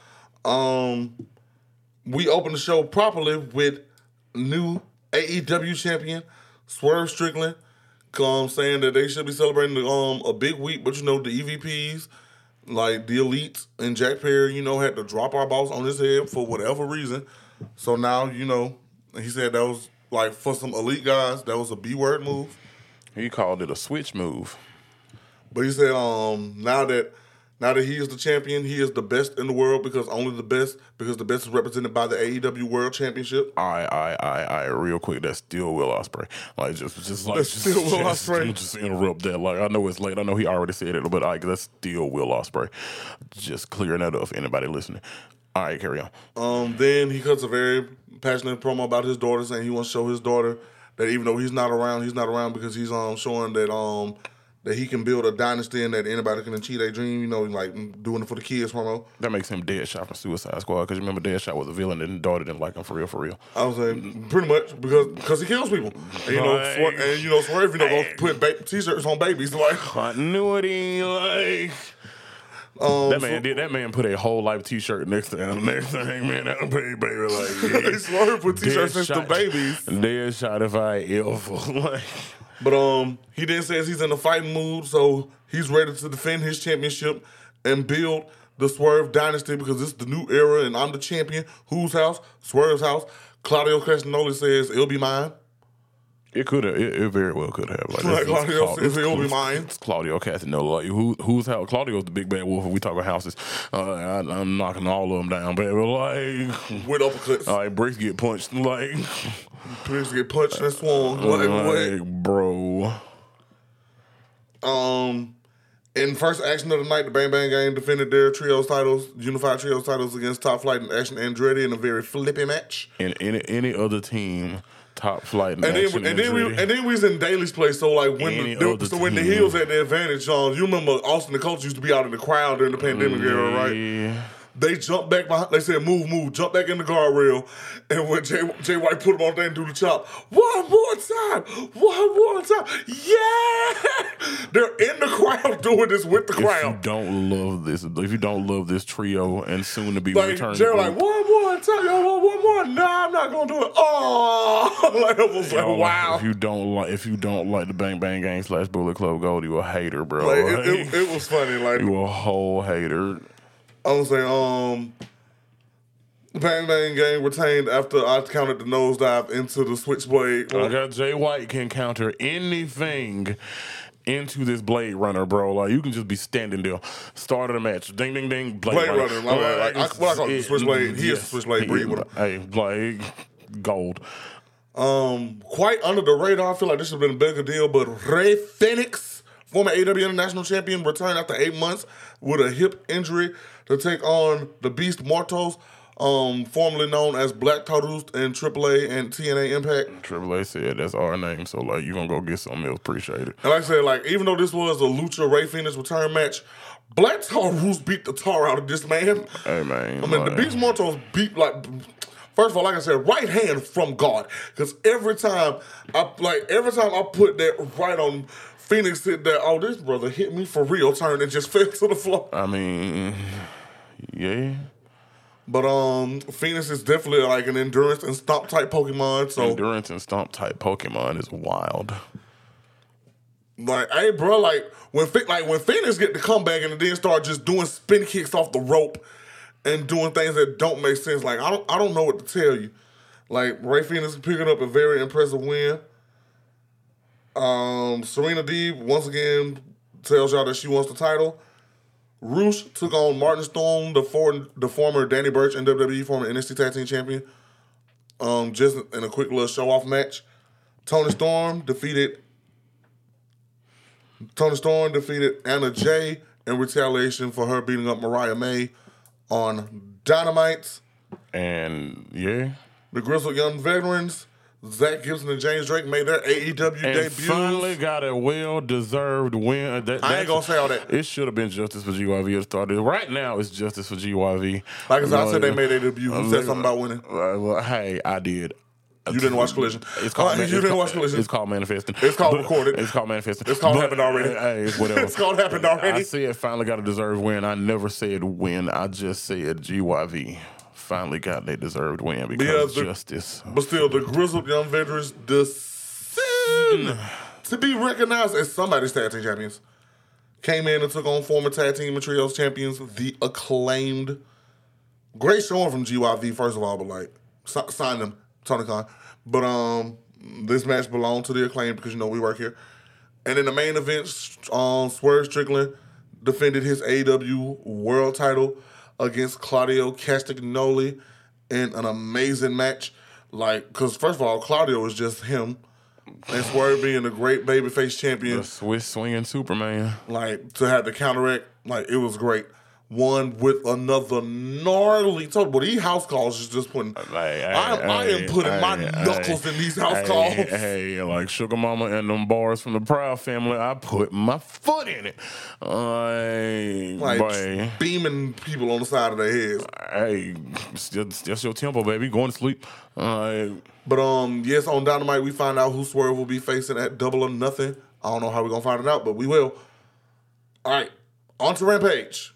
Um, we opened the show properly with new A E W champion Swerve Strickland, um, saying that they should be celebrating um a big week, but you know the E V Ps, like the Elites and Jack Perry, you know, had to drop our boss on his head for whatever reason. So now, you know, he said that was like for some elite guys, that was a B word move. He called it a switch move. But he said, um, now that now that he is the champion, he is the best in the world because only the best, because the best is represented by the A E W World Championship. I, I, I, I, real quick, that's still Will Ospreay. Like, just, just like, That's just, still Will just, Ospreay. Just interrupt that. Like, I know it's late. I know he already said it, but I, that's still Will Ospreay. Just clearing that up for anybody listening. All right, carry on. Um, then he cuts a very passionate promo about his daughter, saying he wants to show his daughter that even though he's not around, he's not around because he's um showing that um. that he can build a dynasty and that anybody can achieve their dream, you know, like doing it for the kids promo. That makes him Deadshot from Suicide Squad, because remember Deadshot was a villain and the daughter didn't like him for real, for real. I was saying pretty much because because he kills people, and you know, Like- Swer- and you know, Swerve, you know, go put ba- t-shirts on babies, like Continuity, like um, that man did. That man put a whole life T-shirt next to him. Next thing, man, that baby, baby, like yeah. Swerve put t-shirts next to Deadshot- babies. Deadshot if I ever like. But um, he then says he's in a fighting mood, so he's ready to defend his championship and build the Swerve dynasty because this is the new era, and I'm the champion. Whose house? Swerve's house. Claudio Castagnoli says it'll be mine. It could have. It, it very well could have. Like, Like it's- it's Claudio Cla- says it's- it'll be it's- mine. It's Claudio Castagnoli. Like, who, who's house? Claudio's the big bad wolf. If we talk about houses, uh, I, I'm knocking all of them down, baby. Like, With uppercuts. like bricks get punched. Like, Please get punched and swung. Like, like bro. what? Um, in first action of the night, the Bang Bang Gang defended their trios titles, unified trios titles against Top Flight and Action Andretti in a very flippy match. And any any other team, Top Flight and, And Action then, and then we Andretti. and then we was in Daily's place. So like when Any the, other so when the team. heels had the advantage, um, you remember Austin and Coach used to be out in the crowd during the pandemic era, right? Yeah. They jumped back behind. They said, "Move, move!" Jump back in the guardrail, and when Jay, Jay White put him on there and do the chop, one more time, one more time, yeah! They're in the crowd doing this with the If you crowd. don't love this, if you don't love this trio and soon to be Like returned, Jay, group, like one more time, yo, one, one more. No, I'm not gonna do it. Oh, like I was like, Yo, wow. If you don't like, if you don't like the Bang Bang Gang slash Bullet Club Gold, you a hater, bro. Like, Like, it, it, it was funny. Like you a whole hater. I was saying, um, Bang Bang Gang retained after I counted the nosedive into the switchblade. I got Jay White can counter anything into this Blade Runner, bro. Like you can just be standing there, start of the match, ding, ding, ding, Blade, Blade Runner. Runner, my bad. Like, I- what I call it, the Switchblade. He is the Switchblade, breathe with him. Hey, Blade, gold. Um, quite under the radar. I feel like this should have been a bigger deal, but Rey Fenix, former A E W International Champion, returned after eight months with a hip injury to take on the Beast Mortos, um, formerly known as Black Taurus in triple A and T N A Impact. Triple A said that's our name, so like you gonna go get something else. Appreciate it. And like I said, like even though this was a Lucha Rey Fenix return match, Black Taurus beat the tar out of this man. Hey man, I mean, the like, Beast Mortos beat like. First of all, like I said, right hand from God. Because every time I like every time I put that right on Phoenix, hit that, oh, this brother hit me for real turn and just fell to the floor. I mean, yeah. But um, Phoenix is definitely like an endurance and stomp type Pokemon. So Endurance and stomp type Pokemon is wild. like, hey, bro, like when Phe- like when Phoenix get the comeback and then start just doing spin kicks off the rope and doing things that don't make sense. Like I don't I don't know what to tell you. Like Rey Fenix picking up a very impressive win. Um, Serena Deeb once again tells y'all that she wants the title. Roosh took on Martin Storm, the for, the former Danny Burch and W W E former N X T Tag Team Champion. Um, just in a quick little show off match. Tony Storm defeated Tony Storm defeated Anna Jay in retaliation for her beating up Mariah May on Dynamite. And yeah, The Grizzled Young Veterans, Zach Gibson and James Drake made their A E W And debuts. finally got a well-deserved win. That, I ain't gonna say all that. It should have been justice for G Y V to start it. Right now, it's justice for G Y V. Like I said, I Uh, said they made their debut. Who said something about winning? Uh, well, hey, I did. You didn't watch Collision. It's called, Uh, man- you it's didn't called- watch Collision. It's called manifesting. It's called But- recorded. It's called manifesting. It's called But, happened already. Hey, it's whatever. It's called happened already. I said finally got a deserved win. I never said win. I just said G Y V finally got their deserved win because Yeah, the- justice. But still, the grizzled young veterans descend to be recognized as somebody's tag team champions. Came in and took on former tag team and trios champions, the acclaimed. Great showing from G Y V, first of all, but like, si- sign them, Tony Khan. But um, this match belonged to the acclaimed because, you know, we work here. And in the main event, um, Swerve Strickland defended his A E W world title against Claudio Castagnoli in an amazing match. Like, because first of all, Claudio is just him. And Swerve being a great babyface champion. The Swiss swinging Superman. Like, to have the counteract, like, it was great. One with another gnarly total. But these house calls is just putting. Like, I, hey, I am hey, putting hey, my hey, knuckles in these house hey, calls. Hey, like Sugar Mama and them bars from the Proud Family, I put my foot in it. Uh, Like, boy, beaming people on the side of their heads. hey, it's just, it's just your tempo, baby. Going to sleep. Uh, But um, yes, on Dynamite we find out who Swerve will be facing at Double or Nothing. I don't know how we're gonna find it out, but we will. All right, on to Rampage.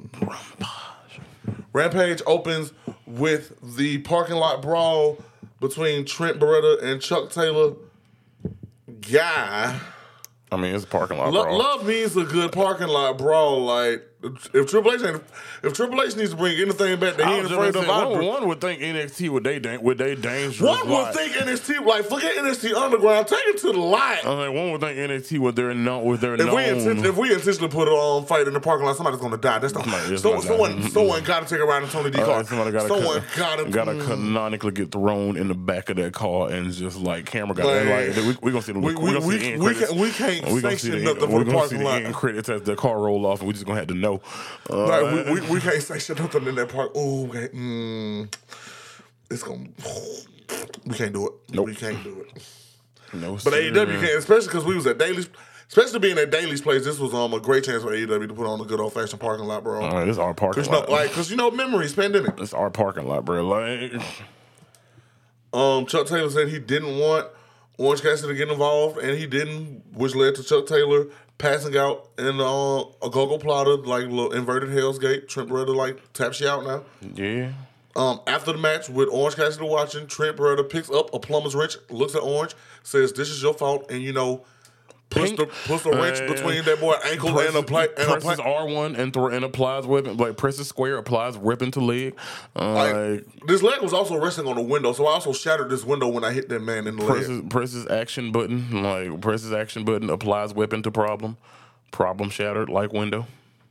Rampage opens with the parking lot brawl between Trent Beretta and Chuck Taylor. Guy, I mean, it's a parking lot, Lo- bro. love means a good parking lot brawl. Like if Triple H, ain't, if Triple H needs to bring anything back that he I ain't was afraid just of, gonna say, I one, one would think N X T with they dan- with they dangerous. One would lot. think N X T, like, forget N X T Underground, take it to the light. I mean, one would think N X T with their no with their If known. we, inten- if we intentionally put a um, fight in the parking lot, somebody's going to die. That's not, Somebody is so, gonna someone die. someone got to take a ride in Tony D. Uh, car. somebody gotta someone got got to to. gotta mm, canonically get thrown in the back of that car and just like camera got Like, like we we gonna see the we- we, we- gonna see we- the end we credits. can't- we can't we gonna see sanction the nothing end, for we the gonna see parking the lot. end credits as the car roll off and we just gonna have to know. Uh, like, we, we, we can't say shit nothing in that park. Oh, okay. Mm, it's going to. We can't do it. Nope. We can't do it. no, But A E W sir. can't, especially because we was at Daly's. Especially being at Daly's place, this was um a great chance for A E W to put on a good old fashioned parking lot, bro. All right, this is our parking Cause you know, lot. like, cause you know, memories, pandemic. It's our parking lot, bro. Like, Um, Chuck Taylor said he didn't want Orange Cassidy to get involved, and he didn't, which led to Chuck Taylor passing out in uh, a go-go plotter, like little inverted Hell's Gate. Trent Beretta like taps you out now. yeah. Um, after the match with Orange Cassidy watching, Trent Beretta picks up a plumber's wrench, looks at Orange, says, "This is your fault," and you know, puts the puts the wrench Uh, between that boy ankle and a plate and a presses plate. R one and throw and applies weapon like presses square applies ripping to leg. Uh, Like, this leg was also resting on the window, so I also shattered this window when I hit that man in the leg. presses presses action button like presses action button applies weapon to problem. Problem shattered like window.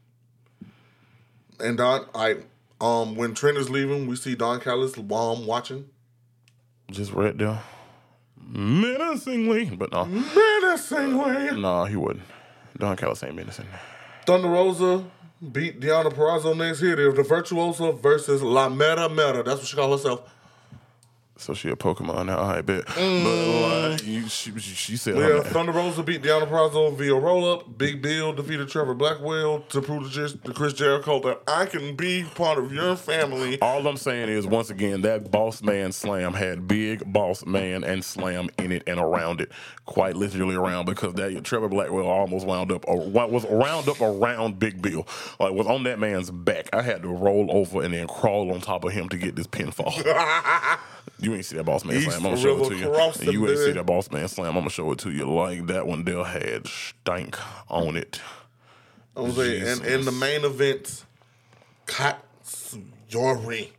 And Don, I um when Trent is leaving, we see Don Callis um watching. Just right there. Menacingly, but no, Menacingly. no, he wouldn't. Don Callis ain't menacing. Thunder Rosa beat Deonna Purrazzo next here. There's the Virtuosa versus La Mera Mera. That's what she calls herself. So she a Pokemon now, I bet. But like, you, she, she, she said, Yeah, her name. Thunder Rosa beat Deonna Purrazzo via roll-up. Big Bill defeated Trevor Blackwell to prove to just- to Chris Jericho that I can be part of your family. All I'm saying is, once again, that Boss Man Slam had Big Boss Man and Slam in it and around it, quite literally around, because that Trevor Blackwell almost wound up, or was wound up around Big Bill, like was on that man's back. I had to roll over and then crawl on top of him to get this pinfall. You ain't see that Boss Man East Slam. I'm gonna show it River to you. crossing, You ain't see baby. that Boss Man Slam. I'm gonna show it to you. Like that one there had stank on it. I'm saying, and in the main event, Katsuyori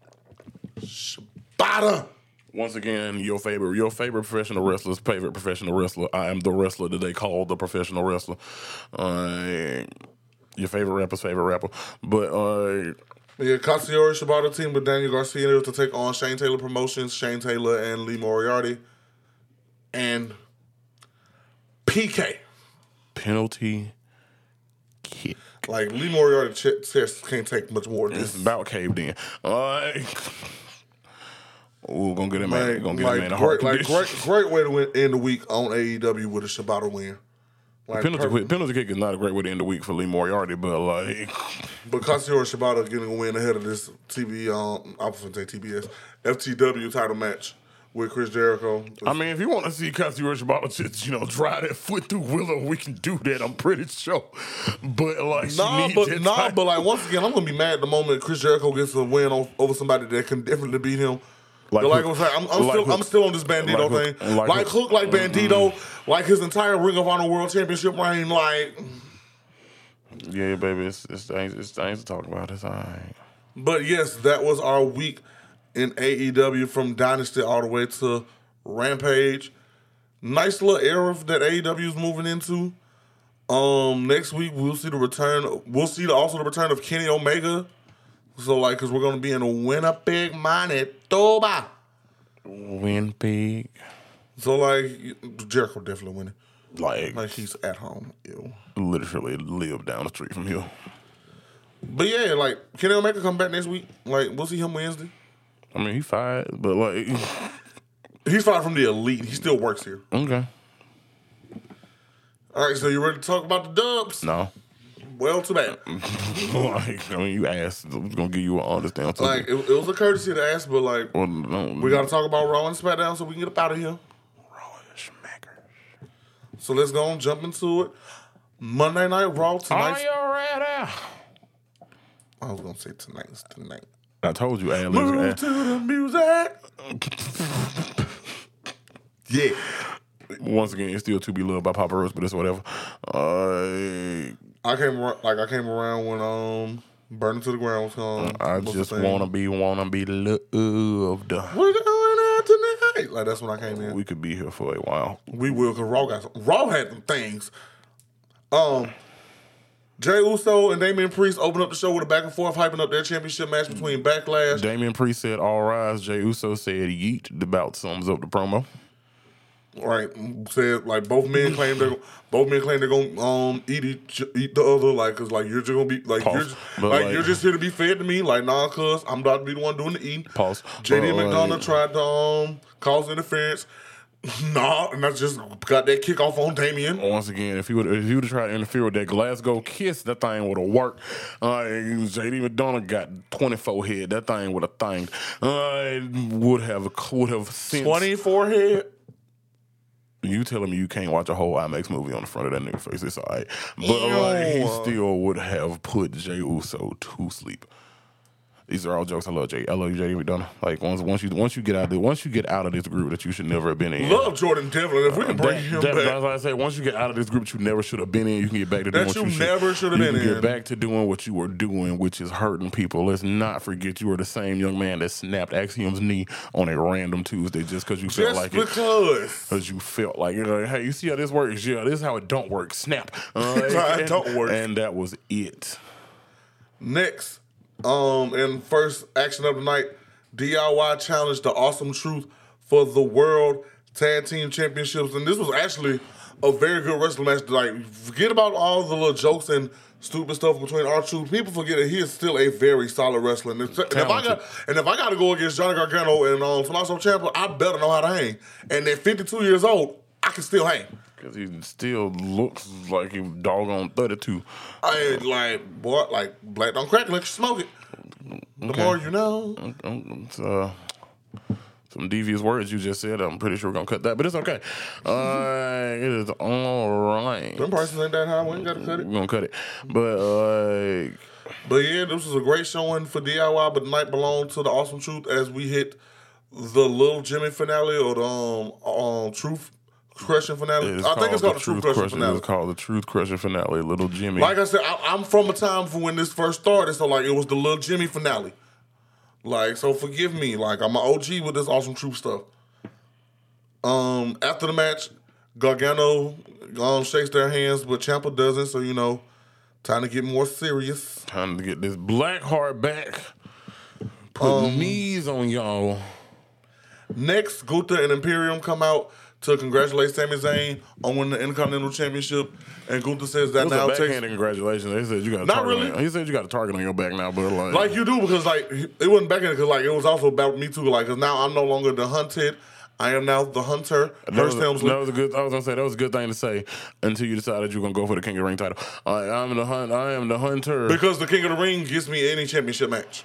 Shibata. Once again, your favorite, your favorite professional wrestler's favorite professional wrestler. I am the wrestler that they call the professional wrestler. Uh, your favorite rapper's favorite rapper, but uh, Yeah, Katsuyori Shibata team with Daniel Garcia to take on Shane Taylor Promotions, Shane Taylor and Lee Moriarty, and P K. penalty kick. Like, Lee Moriarty ch- chest can't take much more than It's this. about caved in. Uh, Ooh, gonna get him man, Like, gonna get like, him man a great, heart like condition. great, great way to win, end the week on A E W with a Shibata win. Like, Penalty, perfect. penalty kick is not a great way to end the week for Lee Moriarty, but like, But Katsuyori Shibata getting a win ahead of this T B, um, I was going to say T B S, F T W title match with Chris Jericho. I mean, if you want to see Katsuyori Shibata just, you know, drive that foot through Willow, we can do that, I'm pretty sure. But like, she Nah, needs but that nah, title. but like once again, I'm gonna be mad the moment Chris Jericho gets a win on, over somebody that can definitely beat him. Like Like, like I Hook. was saying, I'm, I'm Like still Hook. I'm still on this Bandito Like Hook. thing. Like Like, Hook. Hook, like Bandito, like his entire Ring of Honor World Championship reign. Like, Yeah, baby, it's it's things, it's things to talk about. It's all right. but yes, that was our week in A E W from Dynasty all the way to Rampage. Nice little era that A E W is moving into. Um, next week we'll see the return. We'll see the, also the return of Kenny Omega. So like, cause we're gonna be in Winnipeg, Manitoba. Win big, So like, Jericho definitely winning. like, Like he's at home. Ew. literally live down the street from here. But yeah, like Kenny Omega come back next week. Like we'll see him Wednesday. I mean, he fired, but like, He's fired from the Elite. He still works here. okay, All right, so you ready to talk about the dubs? no. Well, too bad. Like, I mean, you asked, I was gonna give you an honest answer. Like it, it was a courtesy to ask, but like well, no, we got to talk about Raw and SmackDown so we can get up out of here. Raw and Schmacker. So let's go and jump into it. Monday Night Raw Are tonight. you ready? I was gonna say tonight's tonight. I told you, Ad Move libs. to the music. Yeah. Once again, it's still to be loved by Papa Roach, but it's whatever. Uh, I came ar- like I came around when um Burning to the Ground was on. I was the just thing. wanna be, wanna be loved. We're going out tonight. Like that's when I came in. We could be here for a while. We will, cause Raw got some, Raw had some things. Um, Jey Uso and Damian Priest opened up the show with a back and forth, hyping up their championship match between Backlash. Damian Priest said, "All rise." Jey Uso said, "Yeet." The bout sums up the promo. Right, said like both men claim they're both men claim they're gonna um eat each, eat the other, like cause like you're just gonna be like Pause. you're just, But, like, like- you're just here to be fed to me, like nah, cause I'm about to be the one doing the eating. Pause. J D But, like- McDonough tried to um cause interference. Nah, and I just got that kickoff on Damian. Once again, if you would if you would have tried to interfere with that Glasgow kiss, that thing would have worked. Uh, J D McDonough got twenty-four head. That thing would have thinged. Uh, it would have would have since. twenty-four head. You telling me you can't watch a whole IMAX movie on the front of that nigga face? It's all right, but like, he Ew. still would have put Jey Uso to sleep. These are all jokes. I love Jay. I love you, J D McDonough. Like once, once you, once you get out of, the, once you get out of this group that you should never have been in. Love Jordan Devlin. If we can bring That- him that- back. That's what I say. Once you get out of this group that you never should have been in, you can get back to doing That what you you never should should have you been can in. Get back to doing what you were doing, which is hurting people. Let's not forget you were the same young man that snapped Axiom's knee on a random Tuesday just because you felt Just like it. because. Because you felt like, you know, hey, you see how this works? Yeah, this is how it don't work. Snap. Uh, That's how it and- don't work. And that was it. Next, um, and first action of the night, D I Y challenged the Awesome Truth for the World Tag Team Championships, and this was actually a very good wrestling match. Like, forget about all the little jokes and stupid stuff between our two. People forget that he is still a very solid wrestler. And if, and if I got and if I got to go against Johnny Gargano and um, Tommaso Ciampa, I better know how to hang. And at fifty-two years old, I can still hang. Because he still looks like he doggone thirty-two. I like boy, like black don't crack, let you smoke it. The Okay. more you know. Um, It's, uh, some devious words you just said. I'm pretty sure we're going to cut that, but it's okay. Uh, it is all right. Them prices ain't that high. We ain't got to cut it. We're going to cut it. But, uh, But yeah, this was a great showing for D I Y, but the night belonged to the Awesome Truth as we hit the Little Jimmy finale or the um, um Truth Crushing finale. it's I think it's the called the Truth Crushing finale. It's called the Truth Crushing finale. Little Jimmy. Like I said, I, I'm from a time for when this first started, so like it was the Little Jimmy finale. Like, so forgive me. Like, I'm an O G with this Awesome Truth stuff. Um, after the match, Gargano um, shakes their hands, but Ciampa doesn't, so you know, time to get more serious. Time to get this black heart back. Put Um, knees on y'all. Next, Gunther and Imperium come out to congratulate Sami Zayn on winning the Intercontinental Championship, and Gunther says that It was now a takes backhanded congratulations. They said you got a Not target. really. On, he said you got a target on your back now, but like, like you do because like it wasn't backhanded because like it was also about me too. Like because now I'm no longer the hunted. I am now the hunter. that was, Hurst Helmsley. that was a good. I was gonna say that was a good thing to say until you decided you were gonna go for the King of the Ring title. I, I'm the hunt. I am the hunter. Because the King of the Ring gives me any championship match.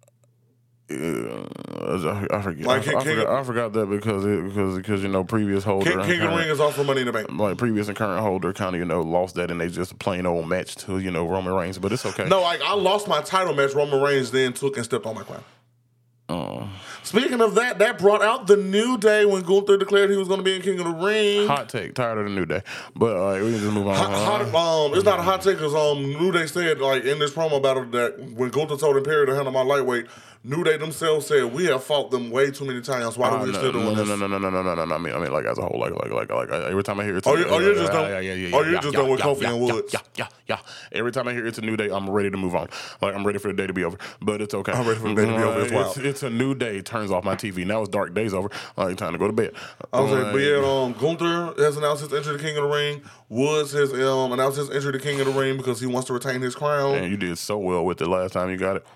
Uh, I, I forget. Like, I, King- I, forgot, I forgot that because it, because because you know previous holder, King, and King of the current- Ring is also Money in the Bank. like previous and current holder kind of you know lost that and they just a plain old match to you know Roman Reigns, but it's okay. No, like I lost my title match. Roman Reigns then took and stepped on my crown. Uh, Speaking of that, that brought out the New Day when Gunther declared he was going to be in King of the Ring. hot take. Tired of the New Day, but uh, we can just move on. Hot, hot, um, it's not a hot take because um, New Day said like in this promo battle that when Gunther told Imperium to handle my lightweight, New Day themselves said we have fought them way too many times. Why Uh, do we no, still doing no, no, this? no, no, no, no, no, no, no, no. I mean, I mean, like as a whole, like, like, like, like, every time I hear it's. Oh, you- oh, you're just done- yeah, yeah, yeah, oh, you're yeah, just yeah, done with yeah, Kofi yeah, and yeah, Woods. Yeah, yeah, yeah. Every time I hear it's a new day, I'm ready to move on. Like I'm ready for the day to be over, but it's okay. I'm ready for the day to be over as well. It's, it's a new day. Turns off my T V. Now it's dark days over. Like time to go to bed. I was like, Like, but yeah, um, Gunther has announced his entry to King of the Ring. Woods has um, announced his entry to King of the Ring because he wants to retain his crown. man, you did so well with it last time you got it.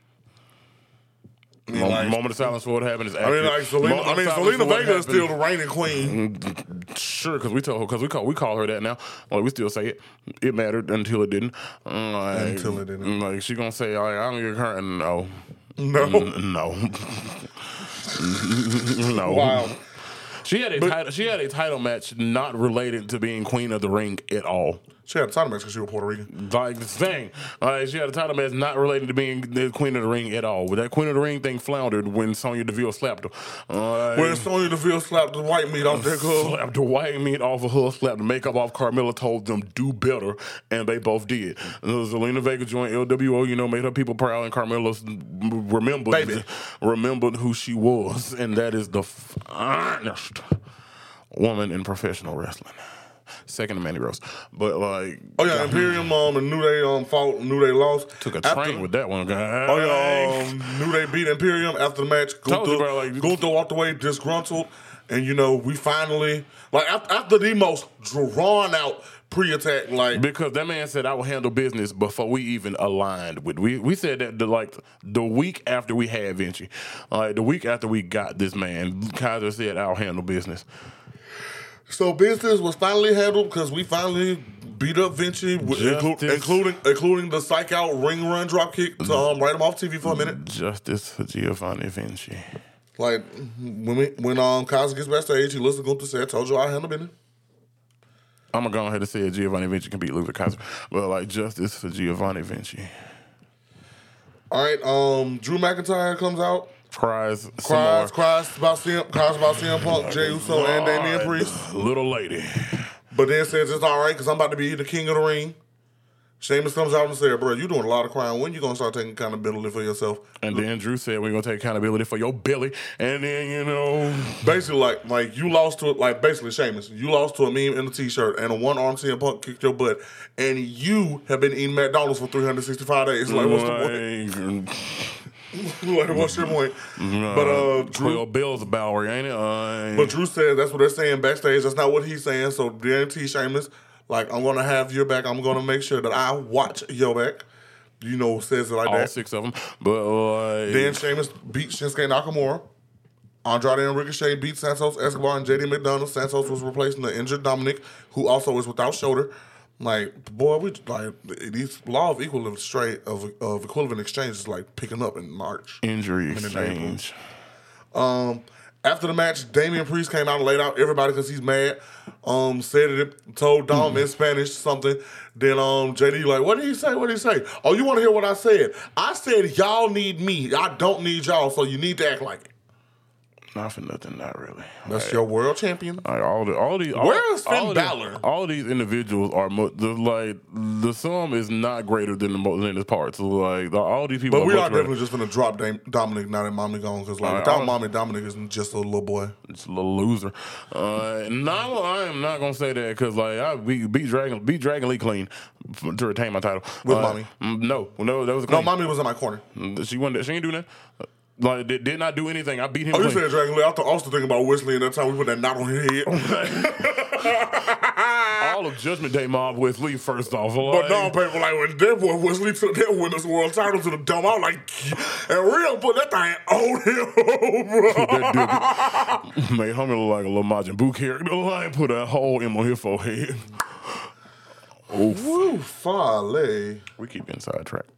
I mean, Mo- like, moment of silence for what happened is I mean, accurate. like Selena, Moment I of mean, silence Selena for what Vega is still the happened. reigning queen. Sure, because we told her because we call we call her that now. Like we still say it. It mattered until it didn't. Uh, Like, Until it didn't. Like she gonna say, like, I'm your current. No, No. N- no, no. Wow. She had a title. She had a title match not related to being Queen of the Ring at all. She had a title match because she was Puerto Rican. Like the thing, like she had a title match not related to being the Queen of the Ring at all. But that Queen of the Ring thing floundered when Sonya Deville slapped her. Uh, When Sonya Deville slapped the white meat off their club. slapped the white meat off of her, slapped the makeup off Carmella, told them do better, and they both did. And Zelina Vega joined L W O, you know, made her people proud, and Carmella remembered Baby. remembered who she was, and that is the finest woman in professional wrestling. Second to Mandy Rose, but like, Oh yeah, Imperium um and New Day um fought. New Day lost. took a After- train with that one, guy. Oh yeah, um, New Day beat Imperium after the match. Told you, Gunther, bro, like- Gunther walked away disgruntled, and you know we finally like after, after the most drawn out pre-attack, like Because that man said I will handle business before we even aligned with. We we said that the like the week after we had Vinci, like the week after we got this man, Kaiser said I'll handle business. so. Business was finally handled because we finally beat up Vinci, with, inclu- Justice. including including the psych out ring run drop kick to um, write him off T V for a minute. Justice for Giovanni Vinci. Like when we, when um Kaiser gets backstage, he listens to Gunther say, "I told you I handle business." I'm gonna go ahead and say Giovanni Vinci can beat Luther Kaiser, but like justice for Giovanni Vinci. All right, um, Drew McIntyre comes out, Cries, some cries, more. cries about C M, cries about C M Punk, Jey Uso, and Damian Priest. Little lady. But then says it's all right because I'm about to be the king of the ring. Sheamus comes out and says, bro, you doing a lot of crying. When you going to start taking accountability for yourself? And then Drew said we're gonna take accountability for your Billy. And then, you know, Basically, like, like you lost to, like, basically, Sheamus, you lost to a meme in a t-shirt and a one-arm C M Punk kicked your butt. And you have been eating McDonald's for three hundred sixty-five days. Like, what's the point? like, Like, what's your point? But, uh, Drew, twelve bills Bowery, ain't it? Uh, but Drew said that's what they're saying backstage. That's not what he's saying. So, guarantee Sheamus, like, I'm going to have your back. I'm going to make sure that I watch your back. You know, says it like all that. six of them. But like, Then Sheamus beat Shinsuke Nakamura. Andrade and Ricochet beat Santos Escobar and J D McDonough. Santos was replacing the injured Dominic, who also is without shoulder. Like, boy, we like these law of equivalent straight of of equivalent exchange is like picking up in March. injury in the exchange. Um, after the match, Damian Priest came out and laid out everybody because he's mad. Um, said it, told Dom in Spanish something. Then um, J D like, what did he say? What did he say? Oh, you want to hear what I said? I said y'all need me. I don't need y'all, so you need to act like it. Not for nothing, not really. That's Like, your world champion. Like all the all these all, Where is Finn all Balor? These, all these individuals are mo- the like the sum is not greater than the mo- than its parts. So like the, all these people. But we much are greater. definitely just gonna drop Dam- Dominic now that Mommy gone because like I- without I- Mommy, Dominic is just a little boy. It's a little loser. Uh, no, I am not gonna say that because like I beat, beat Dragon beat Dragon Lee clean f- to retain my title With uh, Mommy? mm, No, no, that was a No, clean. Mommy was in my corner. She wasn't. She ain't do that. Like, did, did not do anything. I beat him. Oh, you clean. said Dragon Lee. I thought I was thinking about Wesley and that time we put that knot on his head. All of Judgment Day mob with Lee first off. But Like, no, people, like when that boy Wesley took that winners world title to the dome, I was like, and real put that thing on him, bro. that dude made Hummer look like a little Majin Buu character. Like, put a whole M on his forehead. Oof. Woo, Farley. We keep getting sidetracked.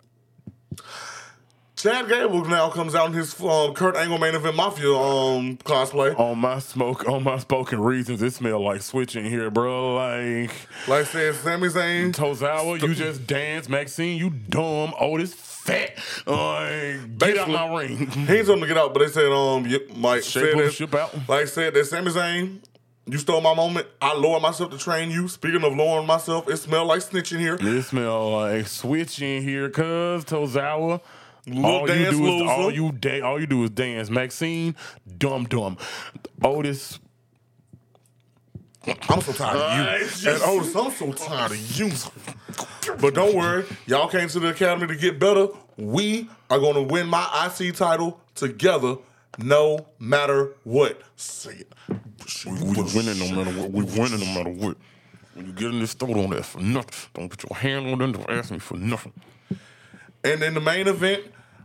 Chad Gable now comes out in his um, Kurt Angle main event Mafia um, cosplay. On my smoke, on my spoken reasons, it smell like switching here, bro. Like, Like I said, Sami Zayn. Tozawa, you just dance. Maxine, you dumb. Otis, fat. Like, get out Basically, my ring. He ain't told him to get out, but they said, um, yep, like, Shape said up, that, ship out. like said that Sami Zayn, you stole my moment. I lowered myself to train you. Speaking of lowering myself, it smelled like snitching here. It smell like switching here, cuz Tozawa. Little All you dance do is loser. all you da- all you do is dance. Maxine, dumb dumb. Otis, I'm so tired of you. Uh, it's just- And Otis, I'm so tired of you. But don't worry, y'all came to the academy to get better. We are going to win my I C title together, no matter what. Say it. we, we winning no matter what. We winning no matter what. When you get in this store, don't ask for nothing. Don't put your hand on them. Don't ask me for nothing. And in the main event,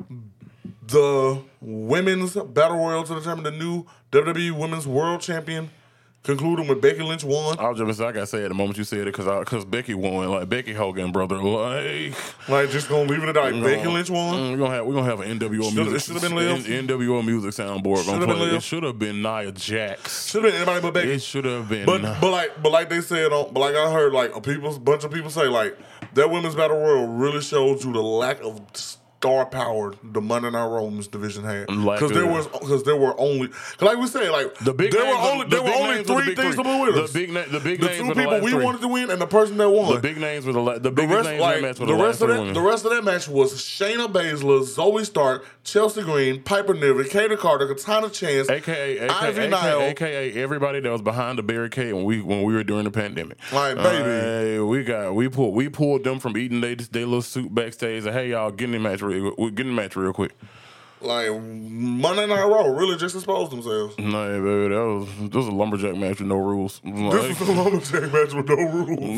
the women's battle royal to determine the new W W E Women's World Champion, concluding with Becky Lynch won. I was just I gotta say it the moment you said it because because Becky won, like Becky Hogan, brother, like Like, just gonna leave it at that. Like, Becky Lynch won. we're gonna have we're gonna have an N W O Should've- music. it should've been Liv. N- N W O music soundboard. Should've Gonna been play. Liv. It should have been Nia Jax. Should have been anybody but Becky. It should have been. But but like but like they said on but like I heard like a people bunch of people say like that women's battle royal really shows you the lack of star power the Monday Night Raw Women's division had Lack because there of- was because there were only cause like we said like The big there names were of- only the there were big only names of the three big things three. to be winners. The big na- the big the names two were the people last we three. wanted to win and the person that won. The big names were the la- the The biggest rest, names like, in that match were the the, rest last of three that, women. the rest of that match was Shayna Baszler, Zoe Stark, Chelsea Green, Piper Niven, Kato Carter, Katana Chance, A K A, A K A, Ivy A K A, Nile. A K A everybody that was behind the barricade when we when we were during the pandemic. Like, baby. Uh, we got we pulled we pulled them from eating they they little soup backstage. And, hey y'all, get in the match real we get in the match real quick. Like Monday Night Raw really just exposed themselves. No, baby, that was this was a lumberjack match with no rules. Like, This is a lumberjack match with no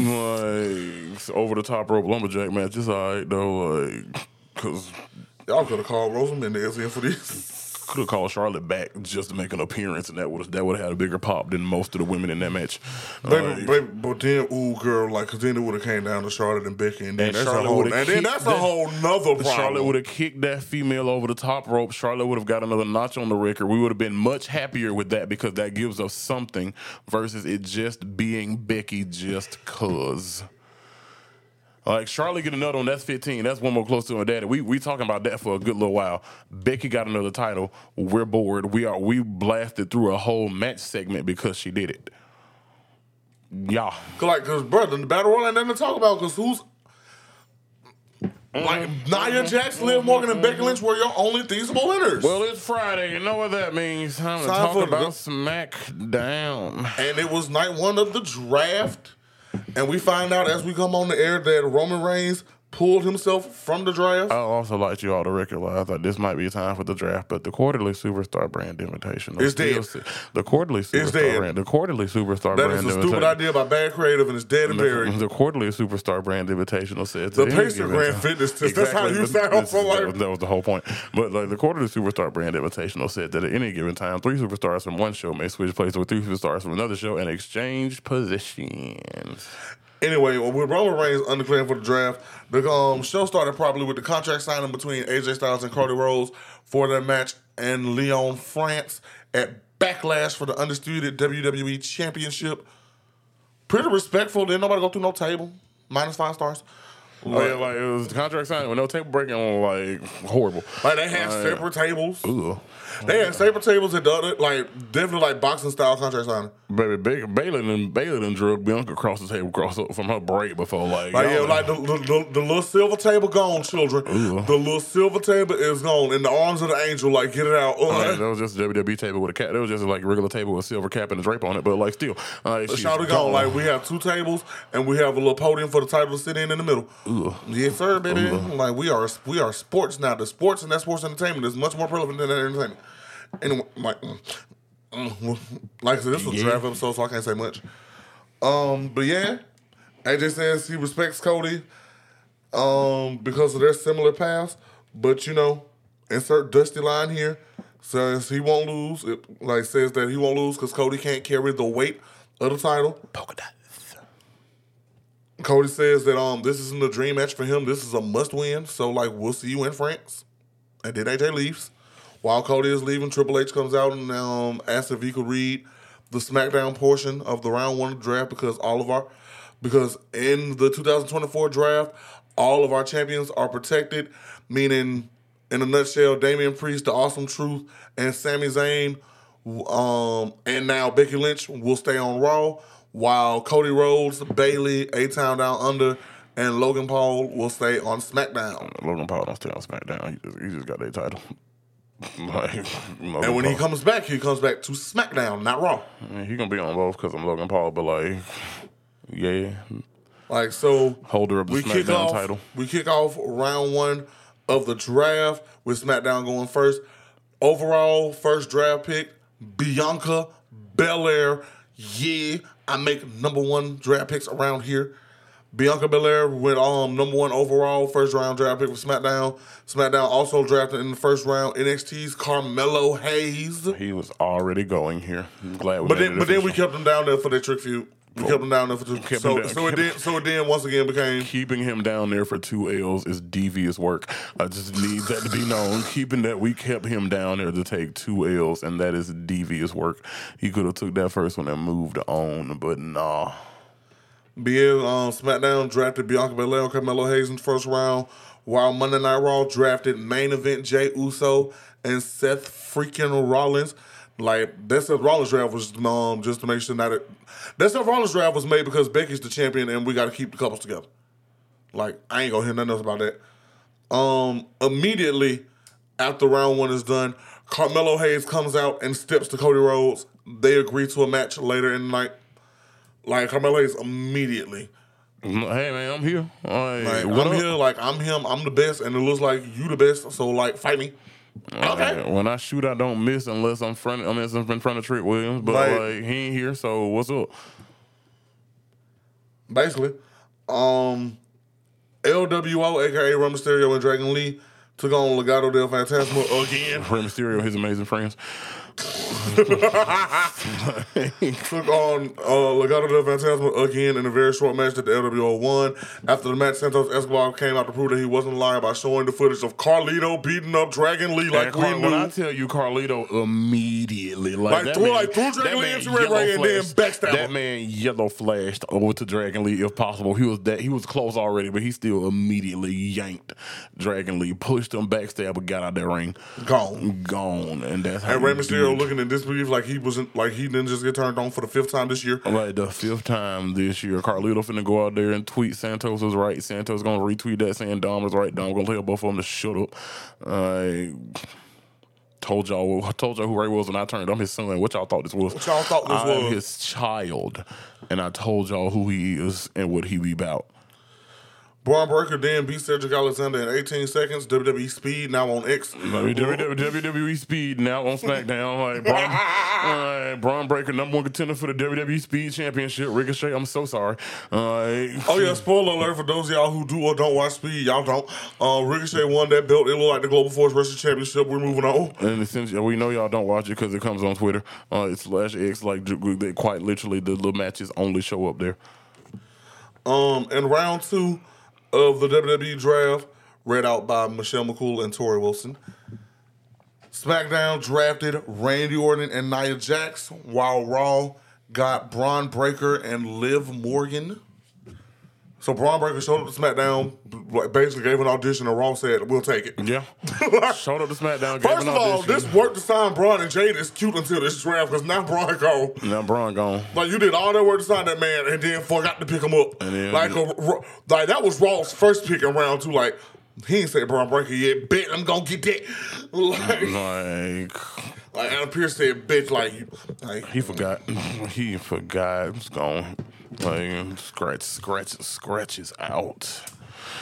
rules. like over the top rope lumberjack match. It's alright though, like because Y'all could have called Rosa Mendez in for this. could have called Charlotte back just to make an appearance, and that would that would have had a bigger pop than most of the women in that match. Baby, Like, baby, but then, ooh, girl, like, cause then it would have came down to Charlotte and Becky, and then And that's Charlotte a whole, would've and then kicked that's a that- whole nother problem. Charlotte would have kicked that female over the top rope. Charlotte would have got another notch on the record. We would have been much happier with that because that gives us something versus it just being Becky just cuz. Like Charlotte get another one, that's fifteen. That's one more close to her daddy. We we talking about that for a good little while. Becky got another title. We're bored. We are we blasted through a whole match segment because she did it. Yeah. Cause like, cause brother, the battle royal ain't nothing to talk about. Cause who's like Nia Jax, Liv Morgan, and Becky Lynch were your only feasible winners. Well, it's Friday. You know what that means. Time to Time talk for the- about SmackDown. and it was night one of the draft, and we find out as we come on the air that Roman Reigns pulled himself from the draft. I also like you all to recognize that this might be a time for the draft, but the quarterly superstar brand invitational It's still dead. si- The quarterly superstar dead. brand. The quarterly superstar That brand is a stupid invita- idea by bad creative, and it's dead and buried. The, the quarterly superstar brand invitational says The that any Pacer given Grand time- Fitness test. That's how you This- sound this- for like- that, was, that was the whole point. But like the quarterly superstar brand invitational said that at any given time, three superstars from one show may switch places with three superstars from another show and exchange positions. Anyway, with Roman Reigns undeclared for the draft, the um, show started properly with the contract signing between A J Styles and Cody Rhodes for their match in Lyon, France at Backlash for the undisputed W W E Championship. Pretty respectful. Didn't nobody go through no table. Minus five stars. Oh, yeah, like it was the contract signing with no table breaking on like horrible. Like they had Uh, separate tables. Ugh. They had separate tables at the other, like definitely like boxing style contract signing. Baby, Bailey, Bailey and Bailey done drug Bianca across the table, across up from her break before. Like, Like, yeah, y'all- like the, the, the, the little silver table gone, children. Ooh. The little silver table is gone. In the arms of the angel, like, get it out. Oh, yeah, that was just a W W E table with a cap. That was just like a regular table with a silver cap and a drape on it, but like still, like, she's Shout it gone. Like, we have two tables and we have a little podium for the title to sit in in the middle. ugh. Yes, sir, baby. Ugh. Like we are, we are sports now. The sports and that sports entertainment is much more relevant than that entertainment. Anyway, like, mm, mm, like I said, this was a draft episode, so I can't say much. Um, but yeah, A J says he respects Cody, um, because of their similar paths. But you know, insert Dusty line here. Says he won't lose. It, like says that he won't lose because Cody can't carry the weight of the title. Polka dots. Cody says that um this isn't a dream match for him. This is a must win. So like we'll see you in France. And then A J leaves. While Cody is leaving, Triple H comes out and um asks if he could read the SmackDown portion of the round one draft because all of our because in the two thousand twenty-four draft, all of our champions are protected, meaning. In a nutshell, Damian Priest, The Awesome Truth, and Sami Zayn, um, and now Becky Lynch will stay on Raw, while Cody Rhodes, Bayley, A-Town Down Under, and Logan Paul will stay on SmackDown. Logan Paul don't stay on SmackDown. He just, he just got their title. like, and when Paul. he comes back, he comes back to SmackDown, not Raw. I mean, he gonna be on both because I'm Logan Paul, but like, yeah. Like, so holder of the we SmackDown kick off, title. We kick off round one of the draft with SmackDown going first. Overall, first draft pick, Bianca Belair. Yeah, I make number one draft picks around here. Bianca Belair went um number one overall, first round draft pick for SmackDown. SmackDown also drafted in the first round N X T's Carmelo Hayes. He was already going here. I'm glad we But made then, it but then we official. kept him down there for their trick feud. We kept him down there for two. Kept So, him down- so it kept- then, so it then once again became Keeping him down there for two L's is devious work. I just need that to be known. Keeping that, we kept him down there to take two L's, and that is devious work. He could have took that first one and moved on, but nah. B L um, SmackDown drafted Bianca Belair and Carmelo Hayes in the first round, while Monday Night Raw drafted main event Jey Uso and Seth freaking Rollins. Like, that Seth Rollins draft was um, just to make sure that it, that Seth Rollins draft was made because Becky's the champion and we got to keep the couples together. Like, I ain't gonna hear nothing else about that. Um, immediately after round one is done, Carmelo Hayes comes out and steps to Cody Rhodes. They agree to a match later in the night. Like, Carmelo Hayes immediately. Hey, man, I'm here. Like, Like, what I'm up? here, like, I'm him, I'm the best, and it looks like you the best, so, like, fight me. Okay. Uh, when I shoot, I don't miss unless I'm front. I mean, I'm in front of Trick Williams, but Like- like, he ain't here. So what's up? Basically. Um, L W O, a k a. Rey Mysterio and Dragon Lee, took on Legado del Fantasma again. Rey Mysterio, his amazing friends. Took on uh, Legado del Fantasma again in a very short match that the L W O won. After the match, Santos Escobar came out to prove that he wasn't lying by showing the footage of Carlito beating up Dragon Lee like And we Car- knew. when I tell you, Carlito immediately like, Like, that threw- man, like, threw that Dragon Lee man into Ray yellow Ray and then flashed- backstabbed That him. man yellow flashed over to Dragon Lee if possible. He was that he was close already, but he still immediately yanked Dragon Lee, pushed him, backstab, got out that ring, Gone. gone, and that's how And Rey you do Mysterio it. looking in disbelief like he wasn't, like he didn't just get turned on for the fifth time this year. Like the fifth time this year, Carlito finna go out there and tweet Santos was right. Santos gonna retweet that saying Dom was right. Dom gonna tell both of them to shut up. I told y'all, I told y'all who Ray was when I turned. I'm his son. What y'all thought this was? What y'all thought this I'm was? his child, and I told y'all who he is and what he be about. Braun Breaker then beat Cedric Alexander in eighteen seconds. W W E Speed now on X. W W E Speed now on SmackDown. Like Braun, uh, Braun Breaker, number one contender for the W W E Speed Championship. Ricochet, I'm so sorry. Uh, Oh yeah, spoiler alert for those of y'all who do or don't watch Speed. Y'all don't. Uh, Ricochet won that belt. It looked like the Global Force Wrestling Championship. We're moving on. And essentially, we know y'all don't watch it because it comes on Twitter. Uh, it's slash X. Like they quite literally, the little matches only show up there. Um, in round two of the W W E draft, read out by Michelle McCool and Tori Wilson, SmackDown drafted Randy Orton and Nia Jax, while Raw got Braun Breaker and Liv Morgan. So Braun Breaker showed up to SmackDown, like, basically gave an audition, and Raw said, "We'll take it." Yeah. Showed up to SmackDown. Gave First an of all, audition. this work to sign Braun and Jade is cute until this draft, because now Braun gone. Now Braun gone. Like, you did all that work to sign that man and then forgot to pick him up. And then- like, a, like, that was Raw's first pick in round two. Like, he ain't said Braun Breaker yet. Bet I'm going to get that. Like, Like like, Adam Pearce said, bitch, like, like he forgot. He forgot. It's gone. Like scratch, scratch, scratches out.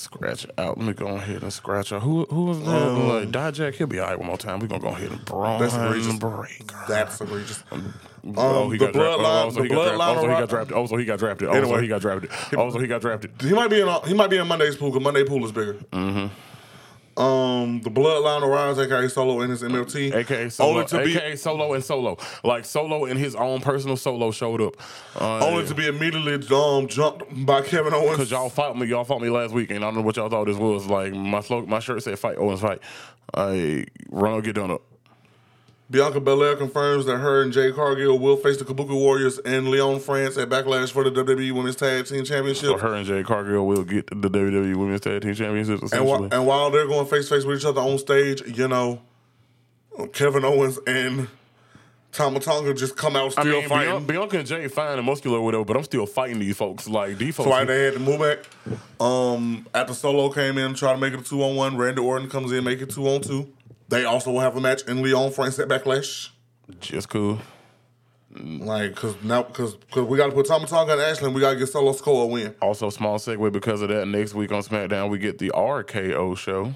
scratch out. Let me go ahead and scratch out. Who who was that? Um, like, Dijak, he'll be all right one more time. We're going to go ahead and Braun That's egregious. Breaker. That's egregious. Um, Um, he the got drafted. bloodline, Also, the he got drafted. bloodline. Also, he got drafted. Also, he got drafted. Also, Anyway. he got drafted. Also, he got drafted. He might be in. He might be in Monday's pool because Monday pool is bigger. Mm-hmm. Um, the Bloodline of Rise, aka Solo and his M L T, A K A Solo, only to be A K A Solo and Solo, like Solo and his own personal Solo showed up. Uh, only to be immediately um jumped by Kevin Owens. Cause y'all fought me, y'all fought me last week, and I don't know what y'all thought this was. Like my slogan, my shirt said "Fight Owens, fight." I run or get done up. Bianca Belair confirms that her and Jay Cargill will face the Kabuki Warriors and Leon France at Backlash for the W W E Women's Tag Team Championship. So her and Jay Cargill will get the W W E Women's Tag Team Championships. And, Essentially, wh- and while they're going face to face with each other on stage, you know, Kevin Owens and Tama Tonga just come out I still mean, fighting. Bianca, Bianca and Jay fine and muscular or whatever, but I'm still fighting these folks. Like these folks. So like they had to move back. Um, after Solo came in, try to make it a two on one. Randy Orton comes in, make it two on two. They also will have a match in Leon France at Backlash. Just cool. Like, cause now, cause, cause we got to put Tama Tonga and Ashley, and we got to get Solo Sikoa a win. Also, small segue because of that. Next week on SmackDown, we get the R K O show.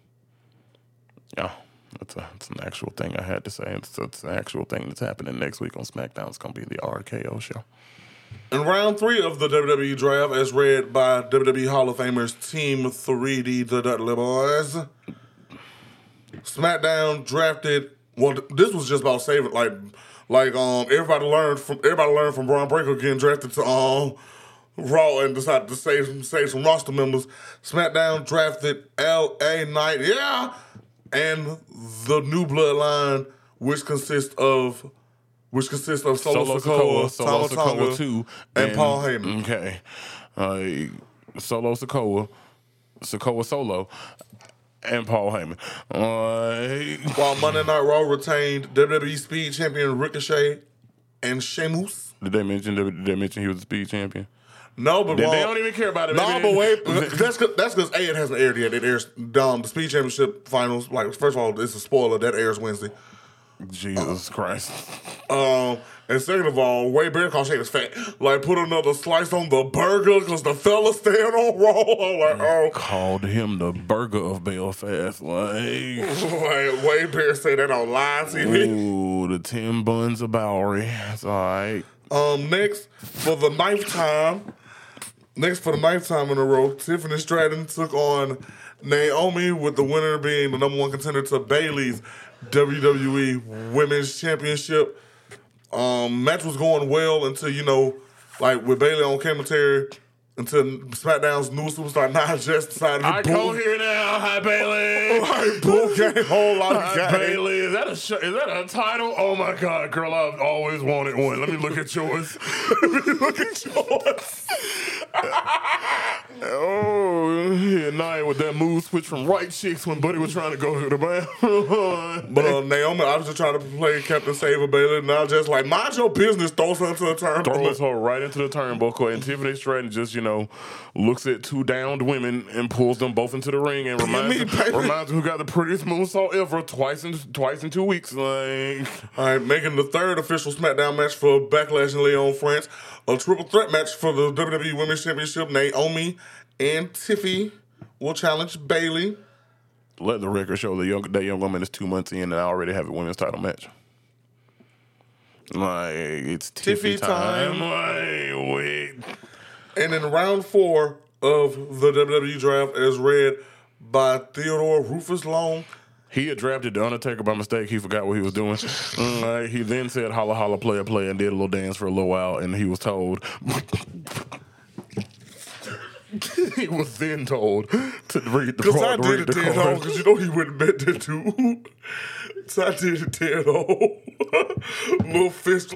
Yeah, that's a, it's an actual thing I had to say. It's, it's an actual thing that's happening next week on SmackDown. It's gonna be the R K O show. In round three of the W W E draft, as read by W W E Hall of Famers Team three D, the Dudley Boys, SmackDown drafted. Well, th- this was just about saving, like, like um, everybody learned from everybody learned from Braun Breaker getting drafted to um Raw and decided to save some save some roster members. SmackDown drafted L A Knight, yeah, and the New Bloodline, which consists of which consists of Solo, Solo Sikoa, Sikoa, Solo Tama Tonga, Sikoa two, and, Paul Heyman. Okay, uh, Solo Sikoa, Sikoa Solo, and Paul Heyman. Uh, While Monday Night Raw retained W W E Speed Champion Ricochet and Sheamus. did they mention? Did they mention he was a speed champion? No, but They, Raw, they don't even care about it. No, Maybe but they- wait, that's cause, that's because A, it hasn't aired yet. It airs um, the Speed Championship finals. Like, first of all, it's a spoiler that airs Wednesday. Jesus Christ. Um, and second of all, Wade Barrett called Sheamus fat. Like, put another slice on the burger because the fella staying on Raw. I'm like, oh, Called him the burger of Belfast. Like, like Wade Barrett say that on live T V. ooh, the Tim Buns of Bowery. That's all right. Um, next for the ninth time, next for the ninth time in a row, Tiffany Stratton took on Naomi, with the winner being the number one contender to Bayley's W W E Women's Championship. Um, match was going well until, you know, like with Bayley on commentary, until SmackDown's new superstar Nia Jax decided to I boo. come here now. Hi, Bailey. Like, boo game, whole lot of Hi, game. Bailey. Is that a sh- is that a title? Oh my God, girl! I've always wanted one. Let me look at yours. Let me look at yours. Oh, yeah, Nia with that move switch from right chicks when Buddy was trying to go to the bathroom. But uh, Naomi obviously trying to play Captain Saver Bayley. Now just like, mind your business, throws her into the turn. Throws her right into the turnbuckle, and Tiffany Stratton just, you know, looks at two downed women and pulls them both into the ring and reminds me, them, baby. reminds them who got the prettiest moonsault ever twice in twice in two weeks. Like, All right, making the third official SmackDown match for Backlash and Leon France. A triple threat match for the W W E Women's Championship. Naomi and Tiffy will challenge Bayley. let the record show that young, that young woman is two months in and I already have a women's title match. Like, it's Tiffy, Tiffy time. time. Like, wait. And in round four of the W W E draft, as read by Theodore Rufus Long, He had drafted The Undertaker by mistake. He forgot what he was doing. Uh, he then said, holla, holla, player, player, and did a little dance for a little while, and he was told... he was then told to read the because I card. did read it the dead card. on, because you know he wouldn't bet that too. So I did it dead on. Little fist.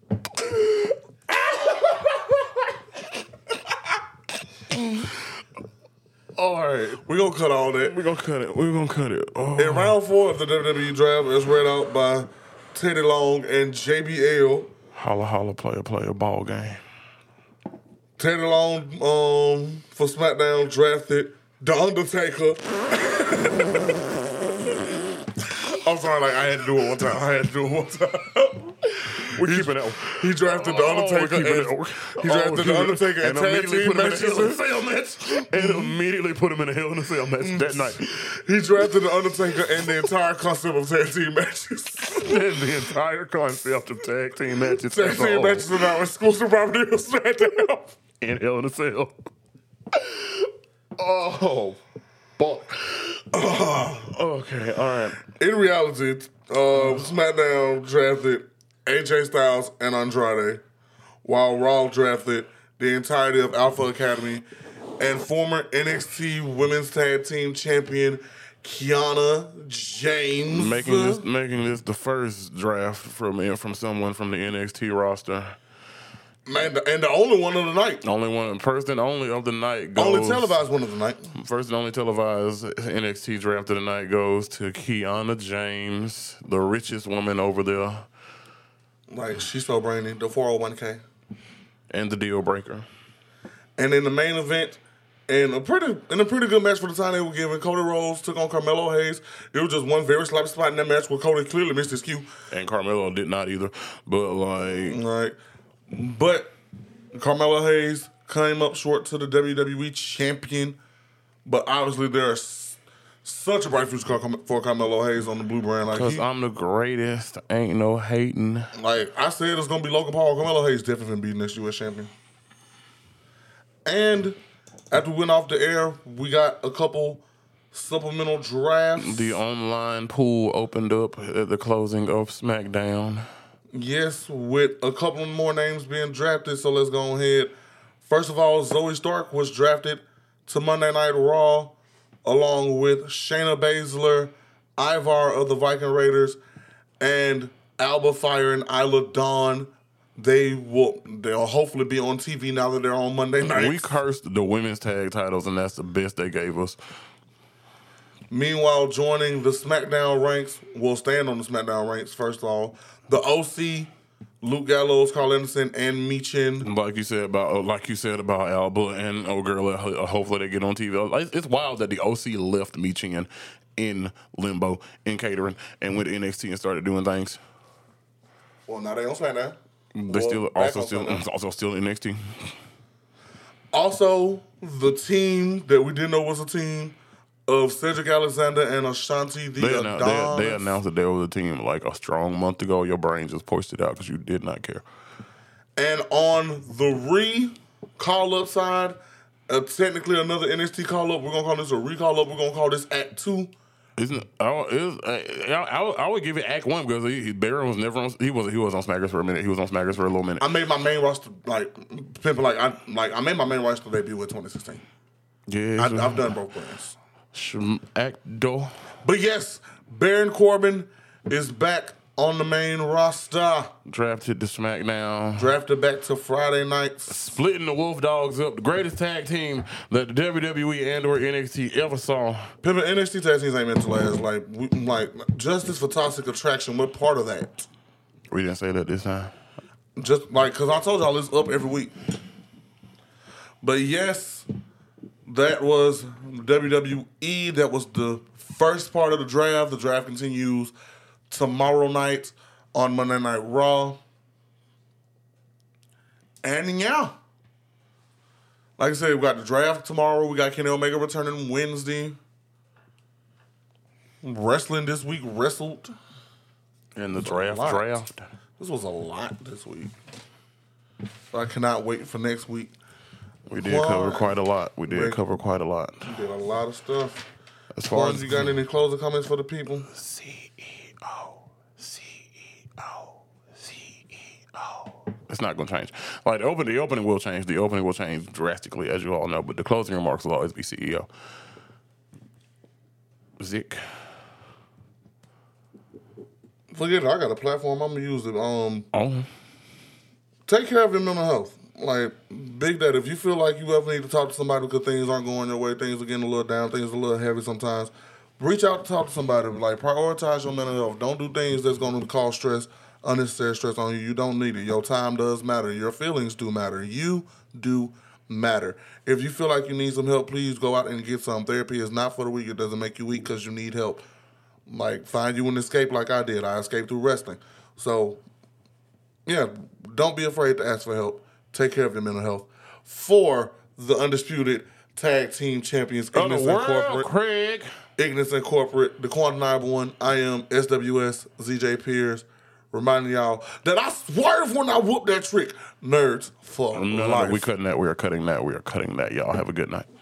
All right. We're going to cut all that. We're going to cut it. We're going to cut it. Oh. In round four of the W W E draft, as read out by Teddy Long and J B L. Holla, holla, player, player, ball game. Teddy Long um, for SmackDown drafted The Undertaker. I'm sorry, like I had to do it one time. I had to do it one time. We keeping that. He drafted the Oh, we Undertaker. keeping and, that. he Oh, drafted we the keeping it. Undertaker and And tag immediately team put him in a matches. Hell in a Cell match. And immediately put him in a Hell in a Cell match that night. He drafted the Undertaker and the entire concept of tag team matches. And the entire concept of tag team matches. Tag team Oh, matches are now exclusive property of SmackDown. in Hell in a Cell. Oh, fuck. Okay, all right. In reality, uh, SmackDown drafted A J Styles and Andrade, while Raw drafted the entirety of Alpha Academy and former N X T Women's Tag Team Champion Kiana James. Making this, making this the first draft from from someone from the N X T roster. Man, and the only one of the night. Only one, first and only of the night goes. Only televised one of the night. First and only televised N X T draft of the night goes to Kiana James, the richest woman over there, Like, she's so brainy. The four oh one k. and the deal breaker. And in the main event, in a pretty in a pretty good match for the time they were given, Cody Rhodes took on Carmelo Hayes. It was just one very sloppy spot in that match where Cody clearly missed his cue. And Carmelo did not either. But, like, Right. But Carmelo Hayes came up short to the W W E champion. But obviously there's such a bright future for Carmelo Hayes on the blue brand. Like, because he, I'm the greatest, ain't no hating. like I said, it's going to be Logan Paul. Carmelo Hayes definitely going to be next U S champion. And after we went off the air, we got a couple supplemental drafts. The online pool opened up at the closing of SmackDown. Yes, with a couple more names being drafted, so let's go ahead. First of all, Zoe Stark was drafted to Monday Night Raw, along with Shayna Baszler, Ivar of the Viking Raiders, and Alba Fire and Isla Dawn. They will they'll hopefully be on T V now that they're on Monday nights. We cursed the women's tag titles, and that's the best they gave us. Meanwhile, joining the SmackDown ranks, will stand on the SmackDown ranks, first of all, the O C, Luke Gallows, Carl Anderson, and Michin. Like you said about, like you said about Alba and oh girl, uh, hopefully they get on T V. Like, it's wild that the O C left Michin in limbo in catering and went to N X T and started doing things. Well, now they on SmackDown. They Well, still back also on still SmackDown. also still in N X T. Also, the team that we didn't know was a team of Cedric Alexander and Ashanti the They, annou- Adonis. they, they announced that they were the team like a strong month ago. Your brain just pushed it out because you did not care. And on the re call up side, uh, technically another N X T call up. We're gonna call this a recall up. We're gonna call this Act Two. Isn't I, is, I, I, I would give it Act One because he, he Baron was never on. He was he was on Smackers for a minute. He was on Smackers for a little minute. I made my main roster like pimping like I like I made my main roster debut with twenty sixteen. Yeah, I, I've done both brands. Act Do. But yes, Baron Corbin is back on the main roster. Drafted to SmackDown. Drafted back to Friday nights. Splitting the Wolf Dogs up, the greatest tag team that the W W E and or N X T ever saw. Pimpin' N X T tag teams ain't meant to last. Like, we, like Justice for Toxic Attraction. We're part of that. We didn't say that this time. Just like, cause I told y'all it's up every week. But yes, that was W W E. That was the first part of the draft. The draft continues tomorrow night on Monday Night Raw. And yeah, like I said, we got the draft tomorrow. We got Kenny Omega returning Wednesday. Wrestling this week wrestled. And the a draft lot. draft. This was a lot this week. I cannot wait for next week. We did cover quite a lot. We did Break- cover quite a lot. Did a lot of stuff. As far Juan, as you got any closing comments for the people? C E O, C E O, C E O. It's not going to change. Like the open, the opening will change. The opening will change drastically, as you all know. But the closing remarks will always be C E O. Zick. Forget it. I got a platform. I'm gonna use it. Um, Oh, take care of your mental health. Like, big that if you feel like you ever need to talk to somebody because things aren't going your way, things are getting a little down, things are a little heavy sometimes, reach out to talk to somebody. Like, prioritize your mental health. Don't do things that's going to cause stress, unnecessary stress on you. You don't need it. Your time does matter. Your feelings do matter. You do matter. If you feel like you need some help, please go out and get some. Therapy is not for the weak. It doesn't make you weak because you need help. Like, find you an escape like I did. I escaped through wrestling. So, Yeah, don't be afraid to ask for help. Take care of your mental health. For the undisputed tag team champions, Oh, Ignis the world, Incorporated. Craig. Ignis Incorporated, the Quantifiable One. I am S W S Z J Pierce, reminding y'all that I swerve when I whoop that trick. Nerds for No, no, life. no, we cutting that. We are cutting that. We are cutting that. Y'all have a good night.